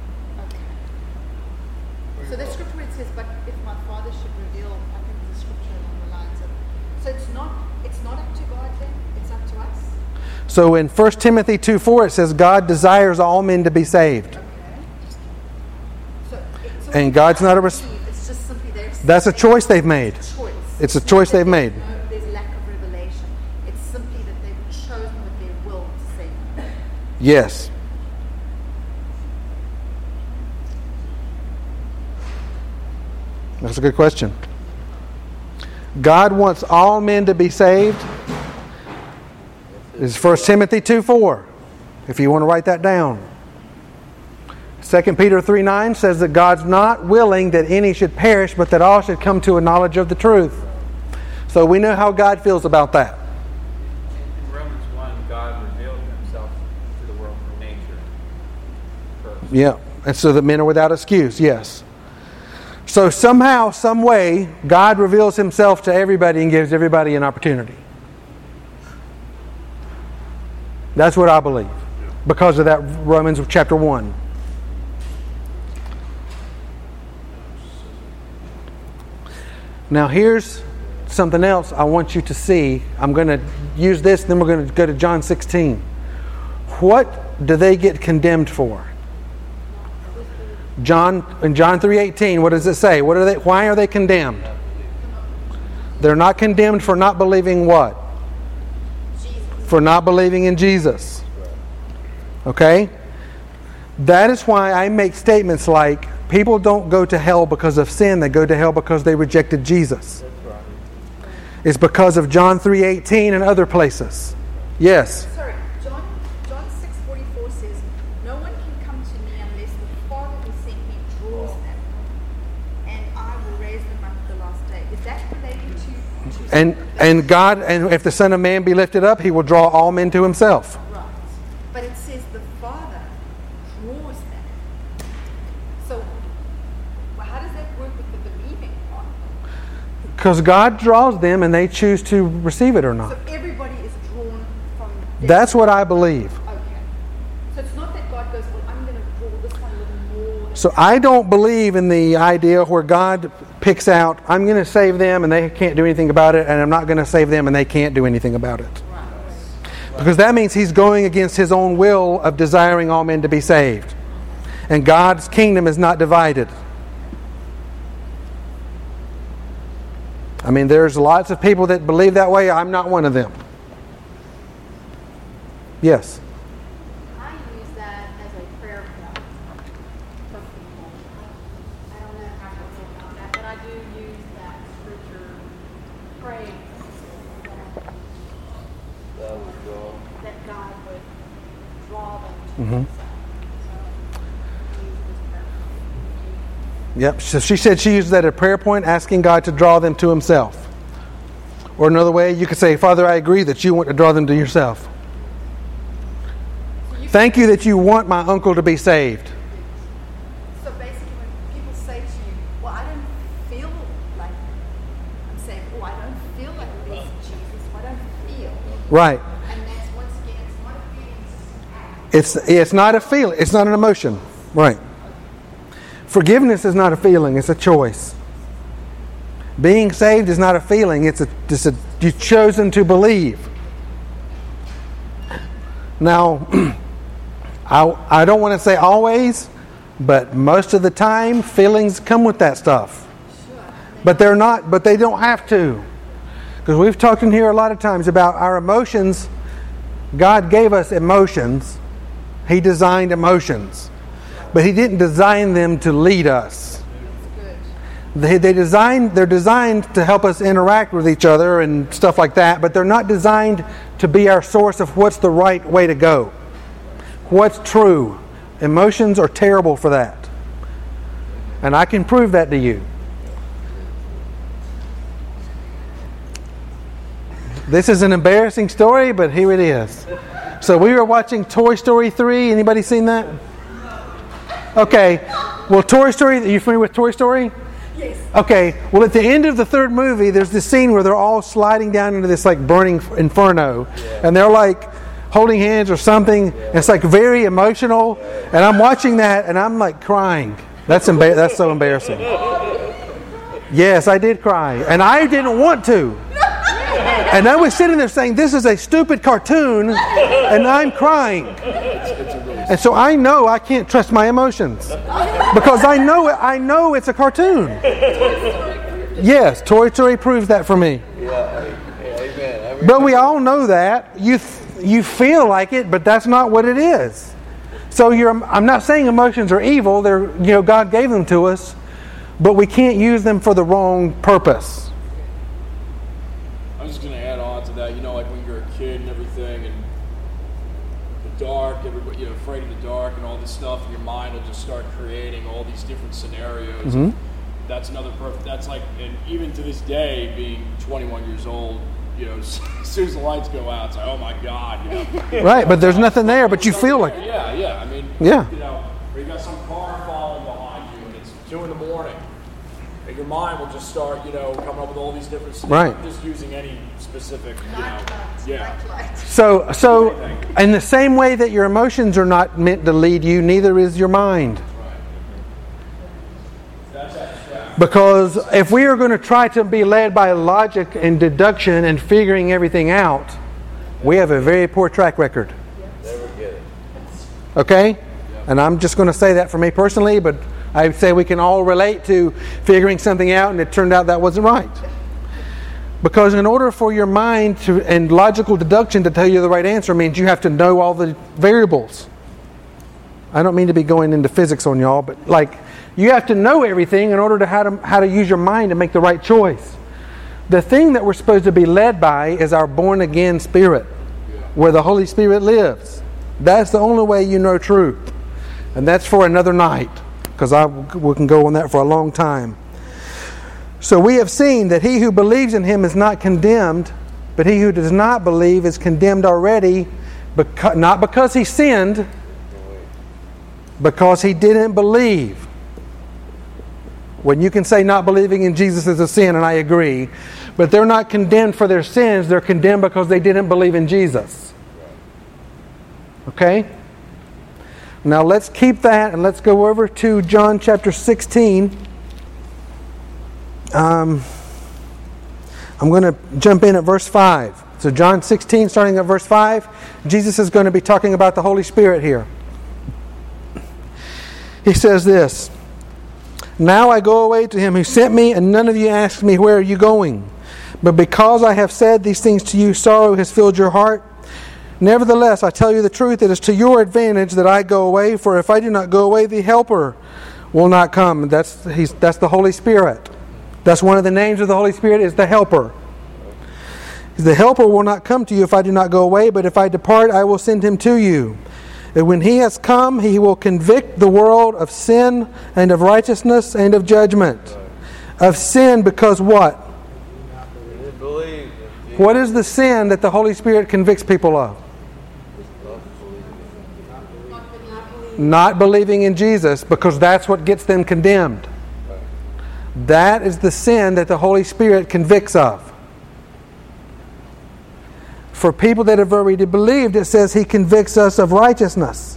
So the scripture where it says, but if my Father should reveal, I think the scripture along the lines of, so it's not, it's not up to God then, it's up to us? So in First Timothy two four it says God desires all men to be saved. Okay. So, it- so And when God's they not a believe, res- it's just simply their That's a choice they've made. choice. It's a choice they've made. No, there's lack of revelation. It's simply that they've chosen with their will to say no. Yes. That's a good question. God wants all men to be saved. This is First Timothy two four. If you want to write that down. It Second Peter three nine says that God's not willing that any should perish, but that all should come to a knowledge of the truth. So we know how God feels about that. In Romans one, God revealed himself to the world through nature first. Yeah, and so that men are without excuse, yes. So somehow, some way, God reveals himself to everybody and gives everybody an opportunity. That's what I believe, because of that Romans chapter one. Now here's something else I want you to see. I'm going to use this, then we're going to go to John sixteen. What do they get condemned for? John in John three eighteen, what does it say? What are they? Why are they condemned? They're not condemned for not believing what? For not believing in Jesus. Okay? That is why I make statements like, people don't go to hell because of sin, they go to hell because they rejected Jesus. It's because of John three eighteen and other places. Yes? Sorry, John John six forty-four says, no one can come to me unless the Father who sent me draws them, and I will raise them up at the last day. Is that relating to... to And and God, and if the Son of Man be lifted up, he will draw all men to himself. Right. But it says the Father draws them. So, well, how does that work with the believing part? Because God draws them and they choose to receive it or not. So everybody is drawn from... That's what I believe. Okay. So it's not that God goes, well, I'm going to draw this one a little more... So I don't believe in the idea where God picks out, I'm going to save them and they can't do anything about it, and I'm not going to save them and they can't do anything about it. Because that means he's going against his own will of desiring all men to be saved. And God's kingdom is not divided. I mean, there's lots of people that believe that way. I'm not one of them. Yes? I use that as a prayer point for people. I don't know how to feel about that, but I do use that scripture, pray that, That was wrong. that God would draw them to Mm-hmm. himself. So I use this prayer point. Yep. So she said she used that as a prayer point, asking God to draw them to himself. Or another way, you could say, Father, I agree that you want to draw them to yourself. Thank you that you want my uncle to be saved. So basically when people say to you, well, I don't feel like... I'm saying, oh, I don't feel like this Jesus. I don't feel. Right. And that's, once again, it's not a feeling, it's an act. It's it's not a feeling. It's not an emotion. Right. Forgiveness is not a feeling. It's a choice. Being saved is not a feeling. It's a, it's a you've chosen to believe. Now, I I don't want to say always, but most of the time, feelings come with that stuff. But they're not. But they don't have to, because we've talked in here a lot of times about our emotions. God gave us emotions. He designed emotions. But he didn't design them to lead us. They, they designed, they're designed to help us interact with each other and stuff like that, but they're not designed to be our source of what's the right way to go. What's true. Emotions are terrible for that. And I can prove that to you. This is an embarrassing story, but here it is. So we were watching Toy Story three. Anybody seen that? Okay. Well, Toy Story, are you familiar with Toy Story? Yes. Okay. Well, at the end of the third movie, there's this scene where they're all sliding down into this like burning inferno. Yeah. And they're like holding hands or something. Yeah. And it's like very emotional. Yeah. And I'm watching that and I'm like crying. That's embar- That's so embarrassing. Yes, I did cry. And I didn't want to. And I was sitting there saying, this is a stupid cartoon, and I'm crying. And so I know I can't trust my emotions. Because I know it, I know it's a cartoon. Yes, Toy Story proves that for me. But we all know that. You you feel like it, but that's not what it is. So you're I'm not saying emotions are evil. They're, you know, God gave them to us, but we can't use them for the wrong purpose. I'm just going to add on to that. You know, like when you're a kid and everything, and the dark, everybody, you know, afraid of the dark. dark and all this stuff, and your mind will just start creating all these different scenarios. Mm-hmm. That's another perfect. That's like, and even to this day, being twenty-one years old, you know, as soon as the lights go out, it's like, oh my God, you know. Right, but there's nothing there, but you feel like it. Yeah, yeah. I mean, yeah. You know, or you got some car following behind you, and it's two in the morning, and your mind will just start, you know, coming up with all these different stuff. Right. I'm just using any specific, you know, yeah. So, so in the same way that your emotions are not meant to lead you, neither is your mind. Because if we are going to try to be led by logic and deduction and figuring everything out, we have a very poor track record. Never get it. Okay? And I'm just going to say that for me personally, but I would say we can all relate to figuring something out and it turned out that wasn't right. Because in order for your mind to and logical deduction to tell you the right answer means you have to know all the variables. I don't mean to be going into physics on y'all, but like you have to know everything in order to how to how to use your mind to make the right choice. The thing that we're supposed to be led by is our born again spirit, where the Holy Spirit lives. That's the only way you know truth. And that's for another night, because I we can go on that for a long time. So we have seen that he who believes in him is not condemned, but he who does not believe is condemned already, because, not because he sinned, because he didn't believe. When you can say not believing in Jesus is a sin, and I agree, but they're not condemned for their sins, they're condemned because they didn't believe in Jesus. Okay? Now let's keep that and let's go over to John chapter sixteen. Um, I'm going to jump in at verse five. So John sixteen, starting at verse five, Jesus is going to be talking about the Holy Spirit here. He says this, "Now I go away to him who sent me, and none of you ask me, where are you going? But because I have said these things to you, sorrow has filled your heart. Nevertheless, I tell you the truth, it is to your advantage that I go away, for if I do not go away, the Helper will not come." That's he's, that's the Holy Spirit. That's one of the names of the Holy Spirit, is the Helper. "The Helper will not come to you if I do not go away, but if I depart, I will send him to you. And when he has come, he will convict the world of sin and of righteousness and of judgment. Of sin because what? What is the sin that the Holy Spirit convicts people of? Not believing in Jesus, because that's what gets them condemned. That is the sin that the Holy Spirit convicts of. For people that have already believed, it says he convicts us of righteousness.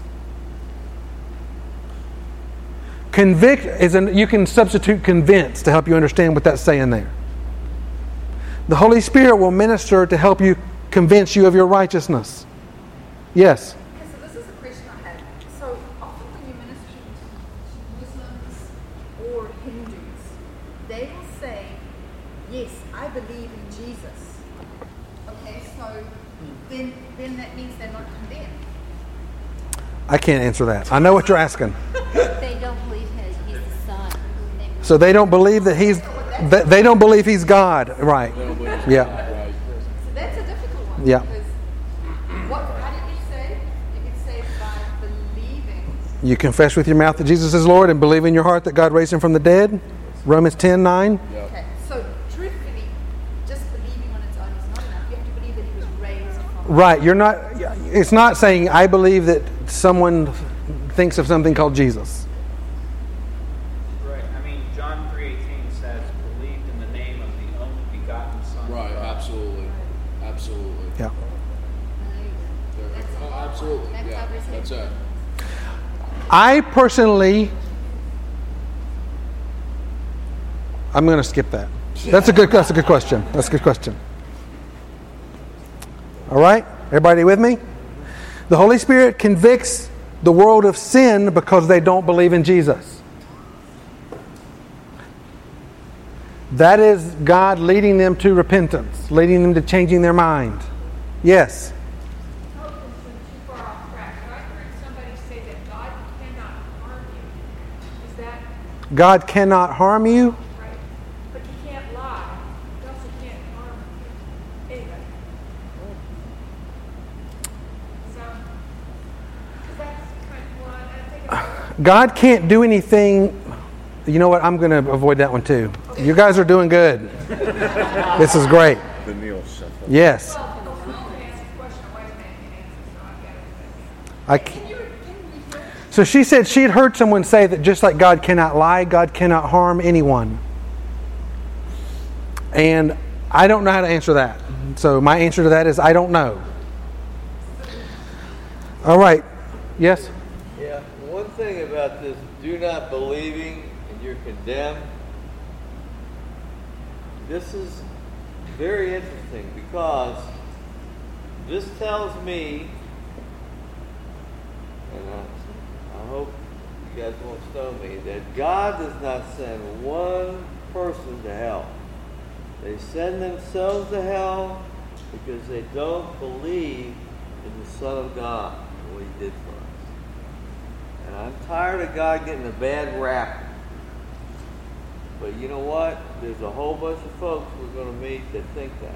Convict is an, you can substitute convince to help you understand what that's saying there. The Holy Spirit will minister to help you convince you of your righteousness. Yes? Okay, so this is a question I have. So often when you minister to Muslims or Hindus, they will say, yes, I believe in Jesus. Okay, so then, then that means they're not condemned. I can't answer that. I know what you're asking. They don't believe he's the Son. So they don't believe that he's they don't believe he's God, right? Yeah. So that's a difficult one. Yeah. Because what, how did you say? You can say by believing. You confess with your mouth that Jesus is Lord and believe in your heart that God raised him from the dead. Romans ten nine. Okay, so truthfully, just believing on its own is not enough. You have to believe that he was raised from. Right. You're not. It's not saying I believe that someone thinks of something called Jesus. Right. I mean, John three eighteen says, "Believed in the name of the only begotten Son." Right. Absolutely. Absolutely. Yeah. Oh, absolutely. Yeah. That's it. I personally, I'm going to skip that. That's a good. That's a good question. That's a good question. All right, everybody with me? The Holy Spirit convicts the world of sin because they don't believe in Jesus. That is God leading them to repentance, leading them to changing their mind. Yes. God cannot harm you. Right. But he can't lie. He also can't harm anybody. So, because that's kind of what God can't do anything. You know what? I'm going to avoid that one too. You guys are doing good. This is great. The Neil Shuffle. Yes. I, so she said she had heard someone say that just like God cannot lie, God cannot harm anyone. And I don't know how to answer that. So my answer to that is I don't know. All right. Yes? Yeah. One thing about this, do not believing and you're condemned. This is very interesting because this tells me, and I, I hope you guys won't stone me, that God does not send one person to hell. They send themselves to hell because they don't believe in the Son of God and what He did for us. And I'm tired of God getting a bad rap. But you know what? There's a whole bunch of folks we're going to meet that think that.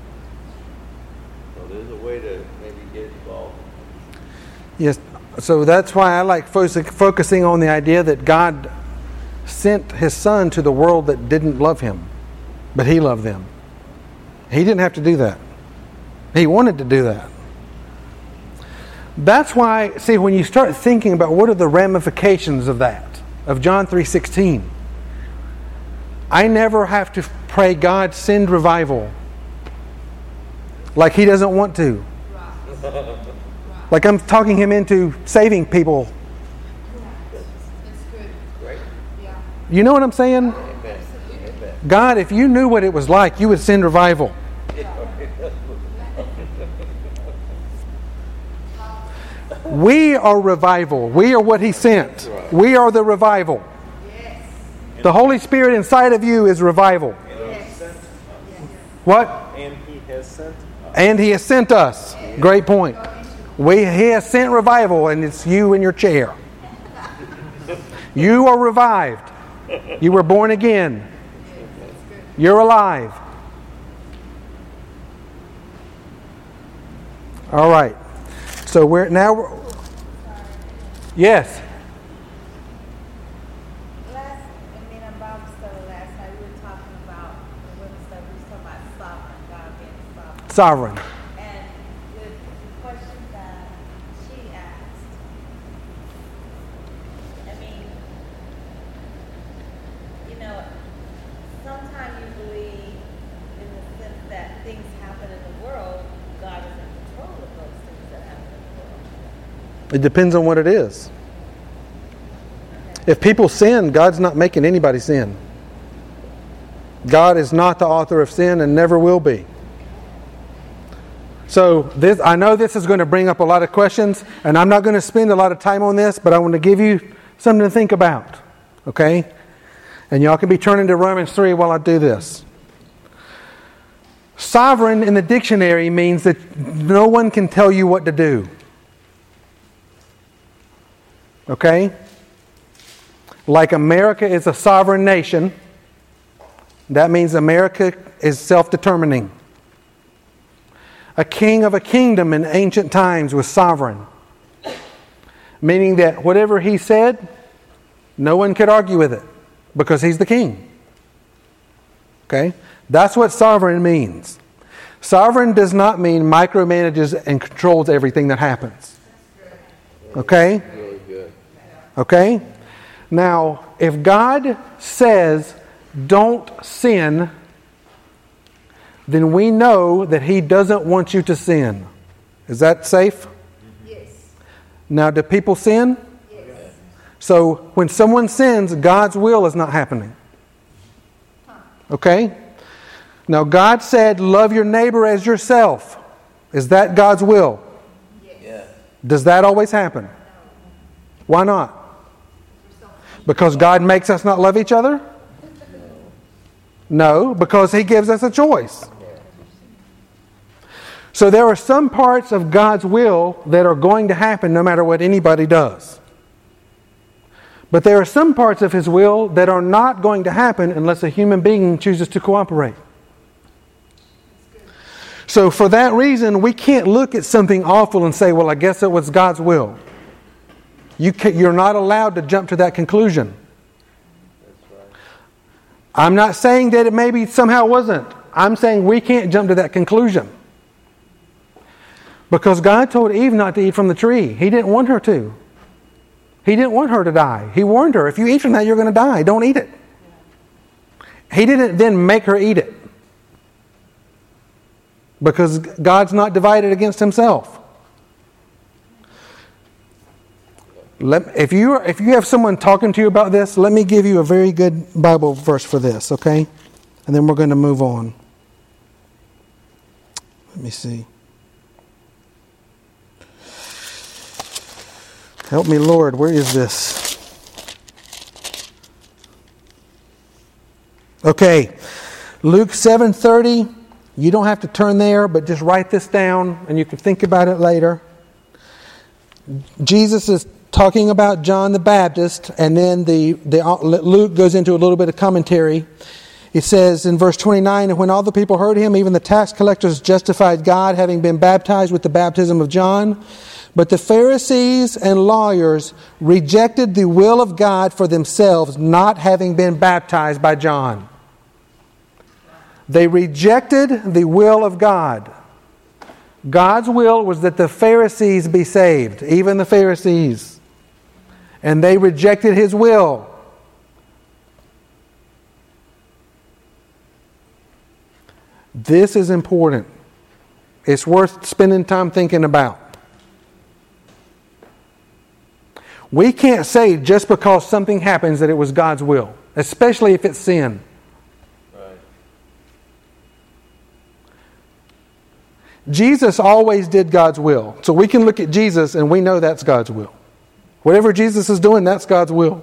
So there's a way to maybe get involved. Yes. So that's why I like fo- focusing on the idea that God sent His Son to the world that didn't love Him, but He loved them. He didn't have to do that. He wanted to do that. That's why, see, when you start thinking about what are the ramifications of that, of John three sixteen, I never have to pray, God, send revival. Like He doesn't want to. Like I'm talking Him into saving people. You know what I'm saying? God, if you knew what it was like, you would send revival. We are revival. We are what He sent. We are the revival. The Holy Spirit inside of you is revival. What? And He has sent us. And He has sent us. Great point. We, He has sent revival, and it's you in your chair. You are revived. You were born again. You're alive. All right. So we're now. We're, yes. Last, I mean, on Bible study last night, we were talking about the women's study. We were talking about sovereign, God being sovereign. Sovereign. And with the question that she asked, I mean, you know, sometimes you believe in the sense that things happen in the world, God is in control of those things that happen in the world. It depends on what it is. If people sin, God's not making anybody sin. God is not the author of sin and never will be. So this, I know this is going to bring up a lot of questions, and I'm not going to spend a lot of time on this, but I want to give you something to think about. Okay? And y'all can be turning to Romans three while I do this. Sovereign in the dictionary means that no one can tell you what to do. Okay? Like America is a sovereign nation, that means America is self-determining. A king of a kingdom in ancient times was sovereign, meaning that whatever he said, no one could argue with it because he's the king. Okay? That's what sovereign means. Sovereign does not mean micromanages and controls everything that happens. Okay? Really good. Okay? Now, if God says, don't sin, then we know that He doesn't want you to sin. Is that safe? Yes. Now, do people sin? Yes. So, when someone sins, God's will is not happening. Okay? Now, God said, love your neighbor as yourself. Is that God's will? Yes. Does that always happen? Why not? Because God makes us not love each other? No, because He gives us a choice. So there are some parts of God's will that are going to happen no matter what anybody does. But there are some parts of His will that are not going to happen unless a human being chooses to cooperate. So for that reason, we can't look at something awful and say, well, I guess it was God's will. You can, you're not allowed to jump to that conclusion. I'm not saying that it maybe somehow wasn't. I'm saying we can't jump to that conclusion. Because God told Eve not to eat from the tree. He didn't want her to. He didn't want her to die. He warned her, if you eat from that, you're going to die. Don't eat it. He didn't then make her eat it. Because God's not divided against himself. Let, if you if you have someone talking to you about this, let me give you a very good Bible verse for this, okay? And then we're going to move on. Let me see. Help me, Lord. Where is this? Okay. Luke seven thirty. You don't have to turn there, but just write this down and you can think about it later. Jesus is talking about John the Baptist, and then the, the Luke goes into a little bit of commentary. It says in verse twenty-nine, and when all the people heard him, even the tax collectors justified God, having been baptized with the baptism of John. But the Pharisees and lawyers rejected the will of God for themselves, not having been baptized by John. They rejected the will of God. God's will was that the Pharisees be saved, even the Pharisees. And they rejected his will. This is important. It's worth spending time thinking about. We can't say just because something happens that it was God's will, especially if it's sin. Right. Jesus always did God's will. So we can look at Jesus and we know that's God's will. Whatever Jesus is doing, that's God's will.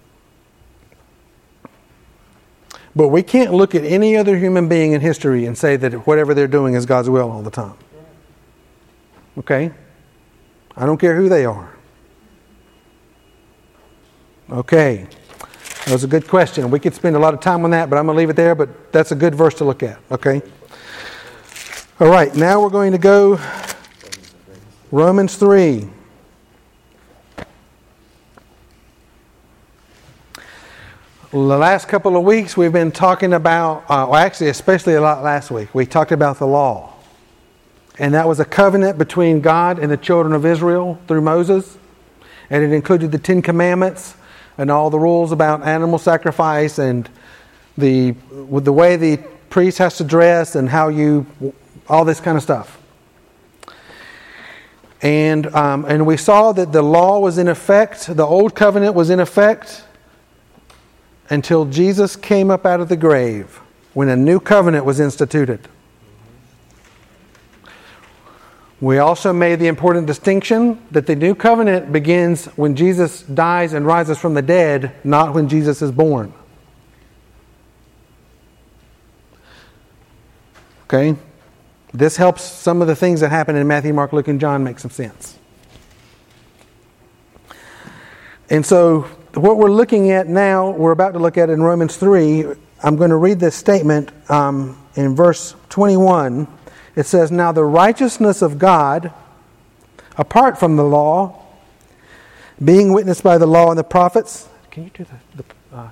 But we can't look at any other human being in history and say that whatever they're doing is God's will all the time. Okay? I don't care who they are. Okay. That was a good question. We could spend a lot of time on that, but I'm going to leave it there. But that's a good verse to look at. Okay? All right. Now we're going to go Romans three. The last couple of weeks we've been talking about, uh, well actually especially a lot last week, we talked about the law. And that was a covenant between God and the children of Israel through Moses. And it included the Ten Commandments and all the rules about animal sacrifice and the with the way the priest has to dress and how you, all this kind of stuff. And um, and we saw that the law was in effect, the old covenant was in effect until Jesus came up out of the grave, when a new covenant was instituted. We also made the important distinction that the new covenant begins when Jesus dies and rises from the dead, not when Jesus is born. Okay? This helps some of the things that happen in Matthew, Mark, Luke, and John make some sense. And so what we're looking at now, we're about to look at in Romans three. I'm going to read this statement um, in verse twenty-one. It says, now the righteousness of God, apart from the law, being witnessed by the law and the prophets. Can you do the... the uh,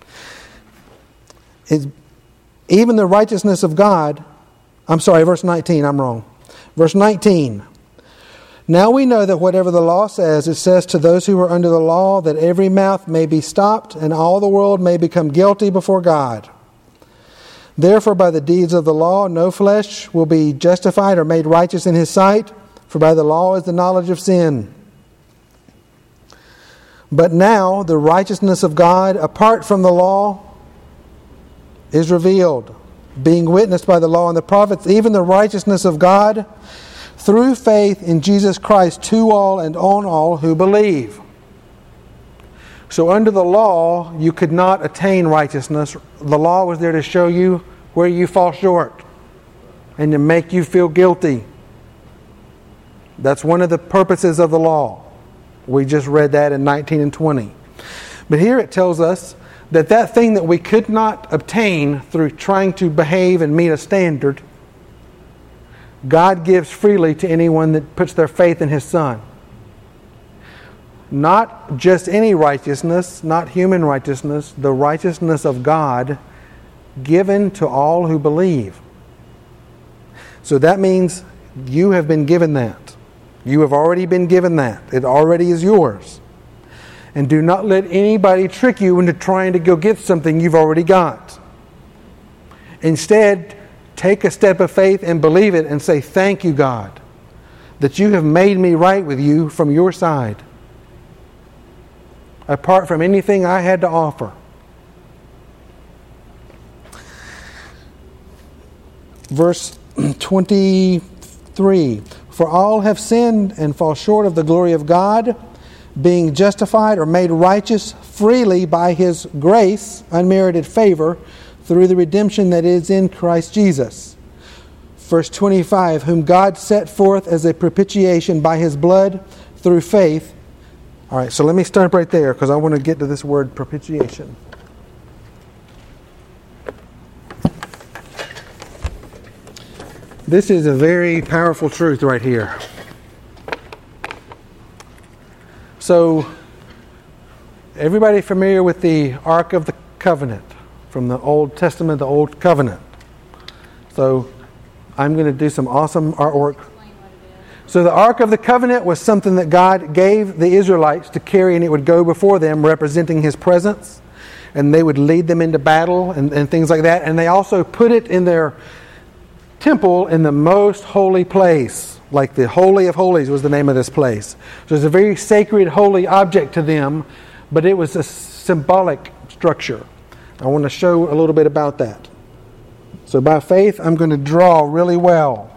is, even the righteousness of God... I'm sorry, verse nineteen, I'm wrong. Verse nineteen. Now we know that whatever the law says, it says to those who are under the law that every mouth may be stopped and all the world may become guilty before God. Therefore, by the deeds of the law, no flesh will be justified or made righteous in his sight, for by the law is the knowledge of sin. But now the righteousness of God, apart from the law, is revealed, being witnessed by the law and the prophets, even the righteousness of God through faith in Jesus Christ to all and on all who believe. So under the law, you could not attain righteousness. The law was there to show you where you fall short and to make you feel guilty. That's one of the purposes of the law. We just read that in nineteen and twenty. But here it tells us that that thing that we could not obtain through trying to behave and meet a standard, God gives freely to anyone that puts their faith in His Son. Not just any righteousness, not human righteousness, the righteousness of God given to all who believe. So that means you have been given that. You have already been given that. It already is yours. And do not let anybody trick you into trying to go get something you've already got. Instead, take a step of faith and believe it and say, thank you, God, that you have made me right with you from your side, apart from anything I had to offer. Verse twenty-three, for all have sinned and fall short of the glory of God, being justified or made righteous freely by His grace, unmerited favor, through the redemption that is in Christ Jesus. Verse twenty-five, whom God set forth as a propitiation by His blood through faith. All right, so let me stop right there because I want to get to this word propitiation. This is a very powerful truth right here. So, everybody familiar with the Ark of the Covenant from the Old Testament, the Old Covenant? So, I'm going to do some awesome artwork. So, the Ark of the Covenant was something that God gave the Israelites to carry, and it would go before them representing His presence, and they would lead them into battle and, and things like that. And they also put it in their temple in the most holy place, like the Holy of Holies was the name of this place. So it's a very sacred, holy object to them, but it was a symbolic structure. I want to show a little bit about that. So by faith, I'm going to draw really well.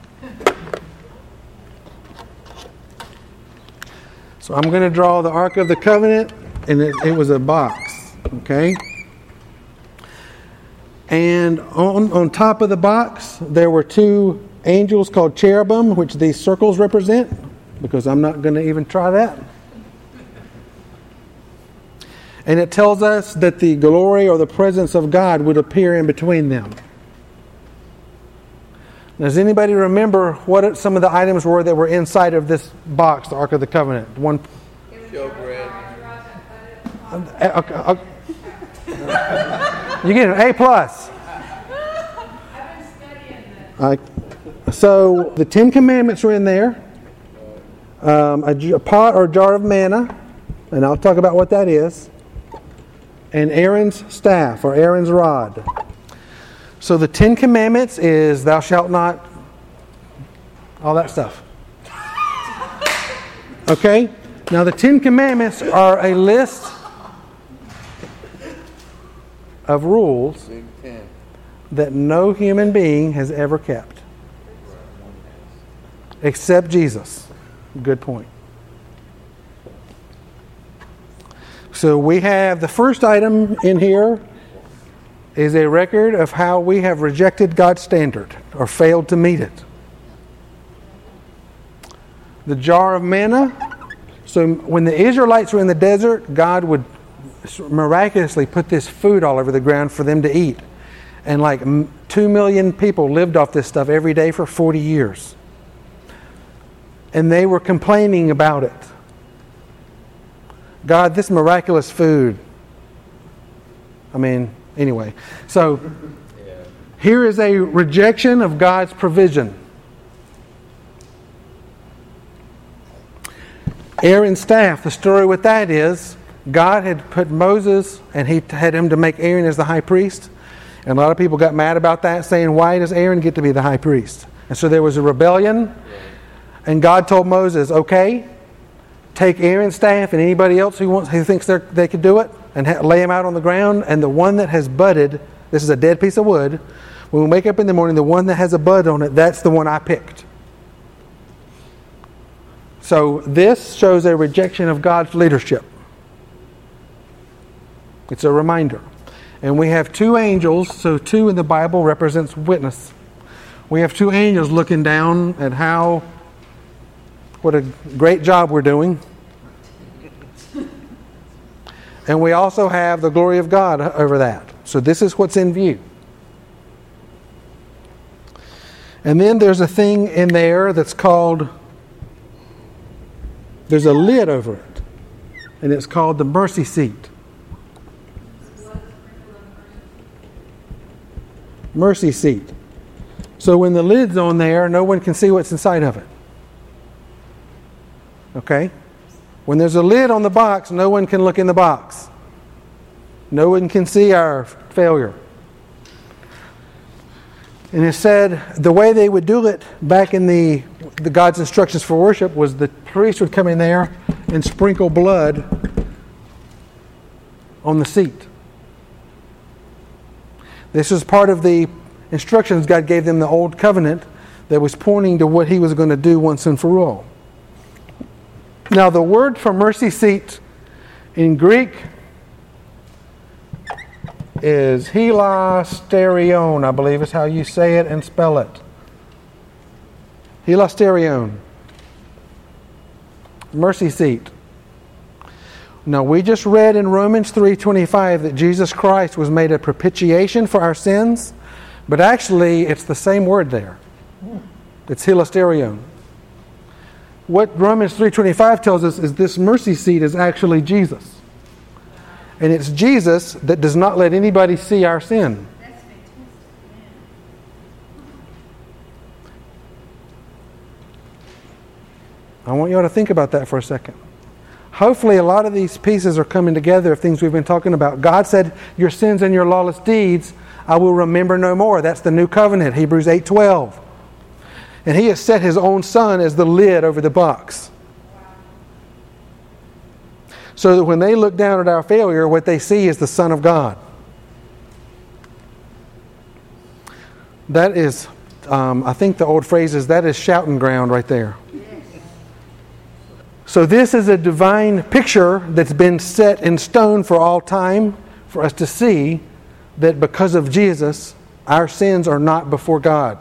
So I'm going to draw the Ark of the Covenant, and it, it was a box, okay? And on, on top of the box, there were two angels called cherubim, which these circles represent, because I'm not going to even try that. And it tells us that the glory or the presence of God would appear in between them. Does anybody remember what some of the items were that were inside of this box, the Ark of the Covenant? One. Showbread. Uh, okay, okay. You get an A plus. Uh, so the Ten Commandments are in there. Um, a, a pot or jar of manna, and I'll talk about what that is. And Aaron's staff or Aaron's rod. So the Ten Commandments is thou shalt not, all that stuff. Okay? Now the Ten Commandments are a list of rules that no human being has ever kept. Except Jesus. Good point. So we have the first item in here is a record of how we have rejected God's standard or failed to meet it. The jar of manna. So when the Israelites were in the desert, God would miraculously put this food all over the ground for them to eat. And like two million people lived off this stuff every day for forty years. And they were complaining about it. God, this miraculous food. I mean, anyway. So, here is a rejection of God's provision. Aaron's staff, the story with that is, God had put Moses, and He had him to make Aaron as the high priest. And a lot of people got mad about that, saying, why does Aaron get to be the high priest? And so there was a rebellion. And God told Moses, okay, take Aaron's staff and anybody else who wants, who thinks they could do it, and ha- lay them out on the ground. And the one that has budded, this is a dead piece of wood, when we wake up in the morning, the one that has a bud on it, that's the one I picked. So this shows a rejection of God's leadership. It's a reminder. And we have two angels, so two in the Bible represents witness. We have two angels looking down at how, what a great job we're doing. And we also have the glory of God over that. So this is what's in view. And then there's a thing in there that's called, there's a lid over it. and it's called the mercy seat. Mercy seat. So when the lid's on there, no one can see what's inside of it. Okay? When there's a lid on the box, no one can look in the box. No one can see our failure. And it said the way they would do it back in the, the God's instructions for worship was the priest would come in there and sprinkle blood on the seat. This is part of the instructions God gave them, the old covenant, that was pointing to what he was going to do once and for all. Now the word for mercy seat in Greek is hilasterion, I believe is how you say it and spell it. Hilasterion. Mercy seat. Now we just read in Romans three twenty-five that Jesus Christ was made a propitiation for our sins, but actually it's the same word there. It's hilasterion. What Romans three twenty-five tells us is this mercy seat is actually Jesus. And it's Jesus that does not let anybody see our sin. That's fantastic. I want you all to think about that for a second. Hopefully a lot of these pieces are coming together of things we've been talking about. God said, your sins and your lawless deeds I will remember no more. That's the new covenant, Hebrews eight twelve. And he has set his own son as the lid over the box. So that when they look down at our failure, what they see is the Son of God. That is, um, I think the old phrase is, that is shouting ground right there. So this is a divine picture that's been set in stone for all time for us to see that because of Jesus, our sins are not before God.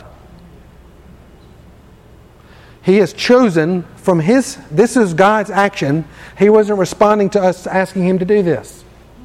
He has chosen from His, this is God's action. He wasn't responding to us asking Him to do this.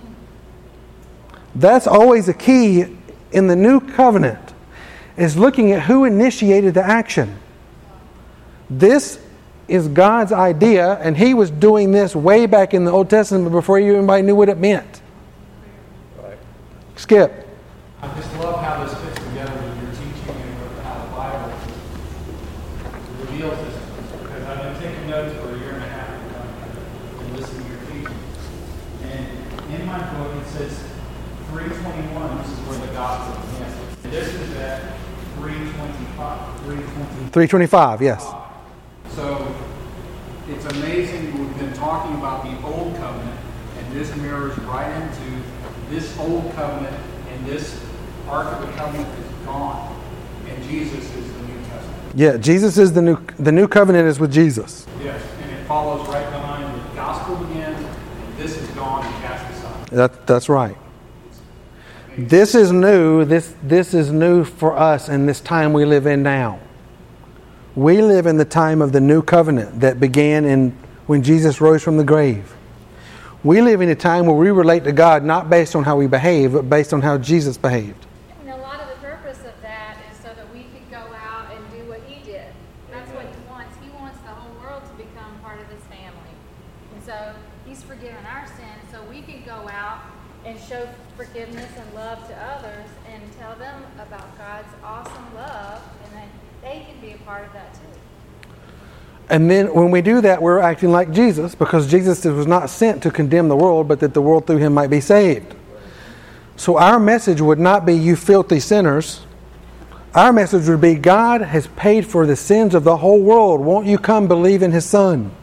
That's always a key in the new covenant, is looking at who initiated the action. This is God's idea, and He was doing this way back in the Old Testament before anybody knew what it meant. Right. Skip. I just love how this fits together with your teaching and with how the Bible reveals this. Because I've been taking notes for a year and a half and listening to your teaching. And in my book it says three twenty-one, this is where the gospel begins. This is at three twenty-five. three twenty-five, yes. So it's amazing, we've been talking about the old covenant, and this mirrors right into this old covenant, and this ark of the covenant is gone, and Jesus is the New Testament. Yeah, Jesus is the new the new covenant is with Jesus. Yes, and it follows right behind the gospel begins, and this is gone and cast aside. That that's right. This is new. This this is new for us in this time we live in now. We live in the time of the new covenant that began in when Jesus rose from the grave. We live in a time where we relate to God not based on how we behave, but based on how Jesus behaved. And a lot of the purpose of that is so that we could go out and do what He did. That's what He wants. He wants the whole world to become part of His family. And so He's forgiven our sins, so we can go out and show forgiveness and love to others and tell them about God's awesome love, and that they can be a part of that too. And then when we do that, we're acting like Jesus, because Jesus was not sent to condemn the world, but that the world through Him might be saved. So our message would not be, you filthy sinners. Our message would be, God has paid for the sins of the whole world. Won't you come believe in His Son?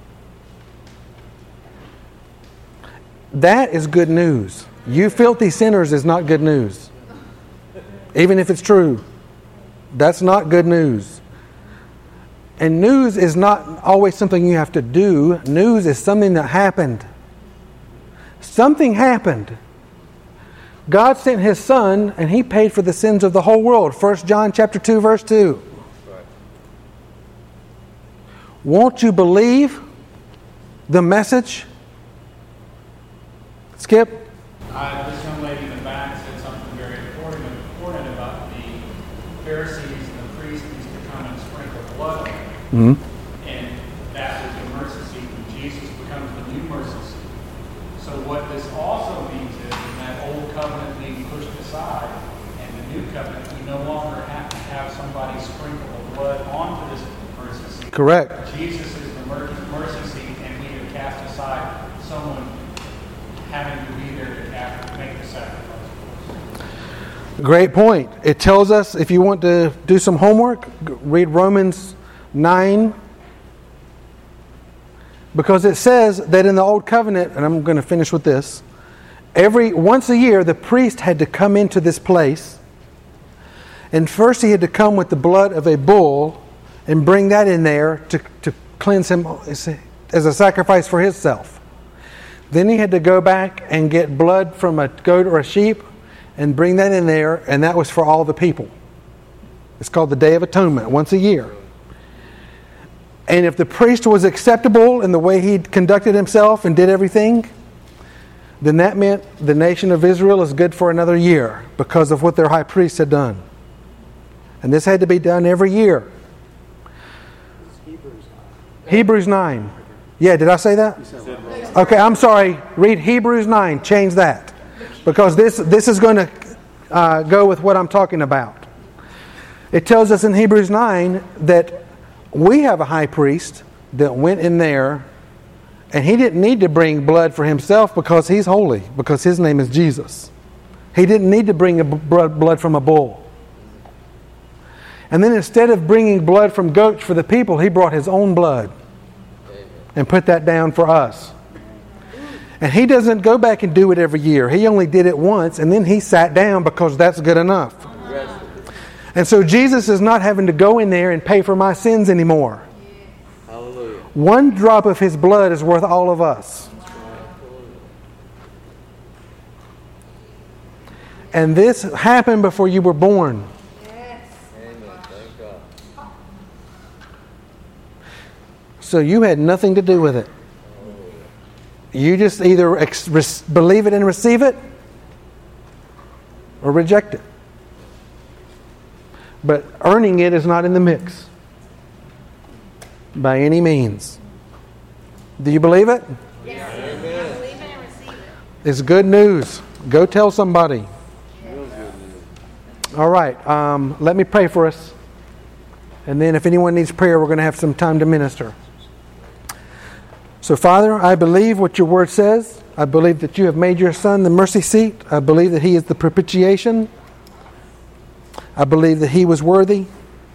That is good news. You filthy sinners is not good news. Even if it's true. That's not good news. And news is not always something you have to do. News is something that happened. Something happened. God sent His Son, and He paid for the sins of the whole world. First John chapter two, verse two. Right. Won't you believe the message? Skip. Uh, this young lady in the back said something very important, important about the Pharisees and the priests used to come and sprinkle blood on them. Mm-hmm. And that was the mercy seat, and Jesus becomes the new mercy seat. So what this also means is in that old covenant being pushed aside and the new covenant, we no longer have to have somebody sprinkle the blood onto this mercy seat. Correct. Jesus is the mer- mercy seat, and we have cast aside someone having to be there to cast, make the sacrifice. Great point. It tells us, if you want to do some homework, read Romans nine. Because it says that in the Old Covenant, and I'm going to finish with this, every once a year the priest had to come into this place, and first he had to come with the blood of a bull and bring that in there to, to cleanse him as a sacrifice for himself. Then he had to go back and get blood from a goat or a sheep and bring that in there, and that was for all the people. It's called the Day of Atonement, once a year. And if the priest was acceptable in the way he conducted himself and did everything, then that meant the nation of Israel is good for another year because of what their high priest had done. And this had to be done every year. Hebrews nine. Hebrews nine. Yeah, did I say that? Okay, I'm sorry. Read Hebrews nine. Change that. Because this, this is going to uh, go with what I'm talking about. It tells us in Hebrews nine that we have a high priest that went in there, and he didn't need to bring blood for himself because he's holy, because his name is Jesus. He didn't need to bring a blood from a bull. And then instead of bringing blood from goats for the people, he brought his own blood and put that down for us. And he doesn't go back and do it every year. He only did it once, and then he sat down because that's good enough. And so Jesus is not having to go in there and pay for my sins anymore. Hallelujah. One drop of his blood is worth all of us. And this happened before you were born. Amen. Thank God. So you had nothing to do with it. You just either ex- re- believe it and receive it, or reject it. But earning it is not in the mix. By any means. Do you believe it? Yes. I believe it and receive it. It's good news. Go tell somebody. All right. Um, let me pray for us. And then if anyone needs prayer, we're going to have some time to minister. So, Father, I believe what your word says. I believe that you have made your Son the mercy seat. I believe that he is the propitiation. I believe that he was worthy.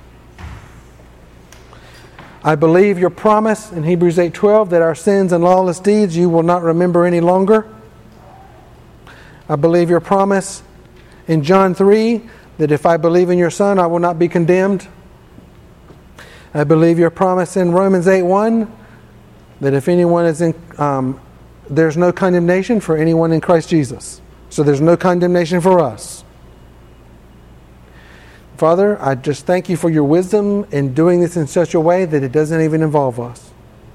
I believe your promise in Hebrews eight twelve that our sins and lawless deeds you will not remember any longer. I believe your promise in John three that if I believe in your Son, I will not be condemned. I believe your promise in Romans eight one that if anyone is in, um, there's no condemnation for anyone in Christ Jesus. So there's no condemnation for us. Father, I just thank you for your wisdom in doing this in such a way that it doesn't even involve us.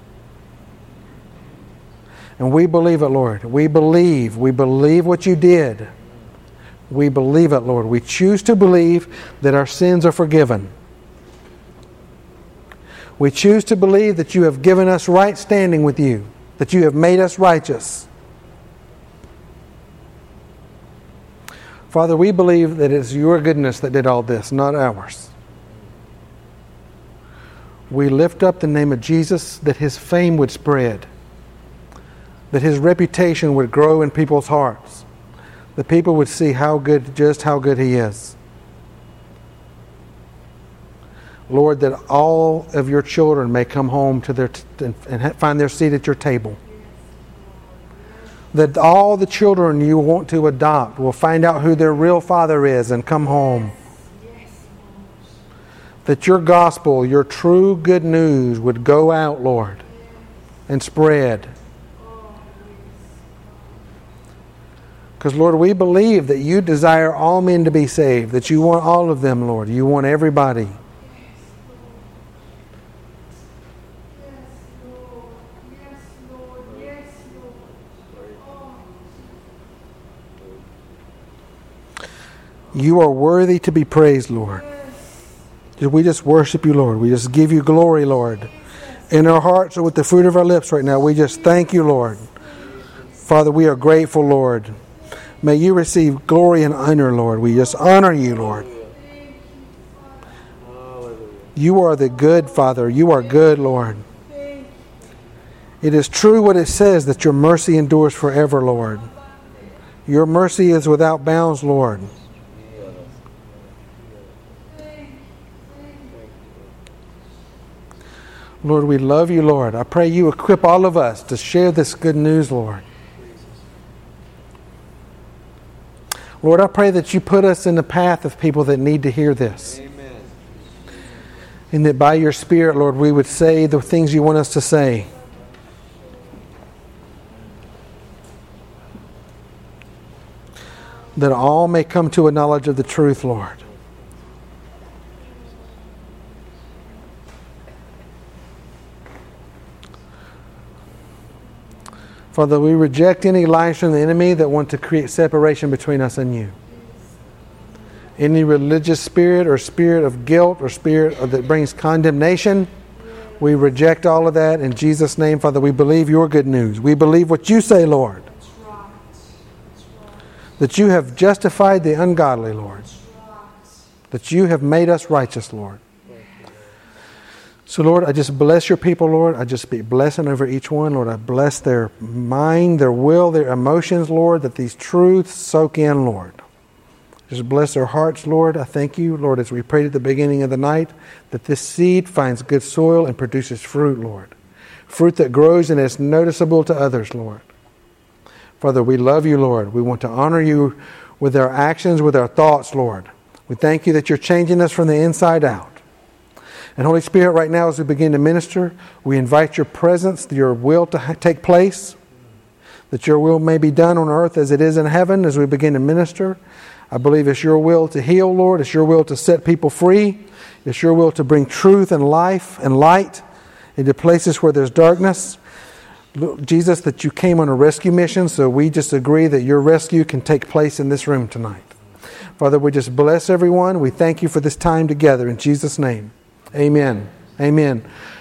And we believe it, Lord. We believe. We believe what you did. We believe it, Lord. We choose to believe that our sins are forgiven. We choose to believe that you have given us right standing with you, that you have made us righteous. Father, we believe that it's your goodness that did all this, not ours. We lift up the name of Jesus, that his fame would spread, that his reputation would grow in people's hearts, that people would see how good, just how good he is. Lord, that all of your children may come home to their t- and find their seat at your table. That all the children you want to adopt will find out who their real father is and come home. That your gospel, your true good news would go out, Lord, and spread. Because, Lord, we believe that you desire all men to be saved, that you want all of them, Lord. You want everybody. You are worthy to be praised, Lord. We just worship you, Lord. We just give you glory, Lord. In our hearts or with the fruit of our lips right now, we just thank you, Lord. Father, we are grateful, Lord. May you receive glory and honor, Lord. We just honor you, Lord. You are the good Father. You are good, Lord. It is true what it says, that your mercy endures forever, Lord. Your mercy is without bounds, Lord. Lord, we love you, Lord. I pray you equip all of us to share this good news, Lord. Lord, I pray that you put us in the path of people that need to hear this. Amen. And that by your Spirit, Lord, we would say the things you want us to say. That all may come to a knowledge of the truth, Lord. Father, we reject any lies from the enemy that want to create separation between us and you. Any religious spirit or spirit of guilt or spirit that brings condemnation, we reject all of that in Jesus' name. Father, we believe your good news. We believe what you say, Lord. That you have justified the ungodly, Lord. That you have made us righteous, Lord. So, Lord, I just bless your people, Lord. I just speak blessing over each one. Lord, I bless their mind, their will, their emotions, Lord, that these truths soak in, Lord. Just bless their hearts, Lord. I thank you, Lord, as we prayed at the beginning of the night, that this seed finds good soil and produces fruit, Lord. Fruit that grows and is noticeable to others, Lord. Father, we love you, Lord. We want to honor you with our actions, with our thoughts, Lord. We thank you that you're changing us from the inside out. And Holy Spirit, right now as we begin to minister, we invite your presence, your will to ha- take place, that your will may be done on earth as it is in heaven as we begin to minister. I believe it's your will to heal, Lord. It's your will to set people free. It's your will to bring truth and life and light into places where there's darkness. Lord Jesus, that you came on a rescue mission, so we just agree that your rescue can take place in this room tonight. Father, we just bless everyone. We thank you for this time together in Jesus' name. Amen. Amen.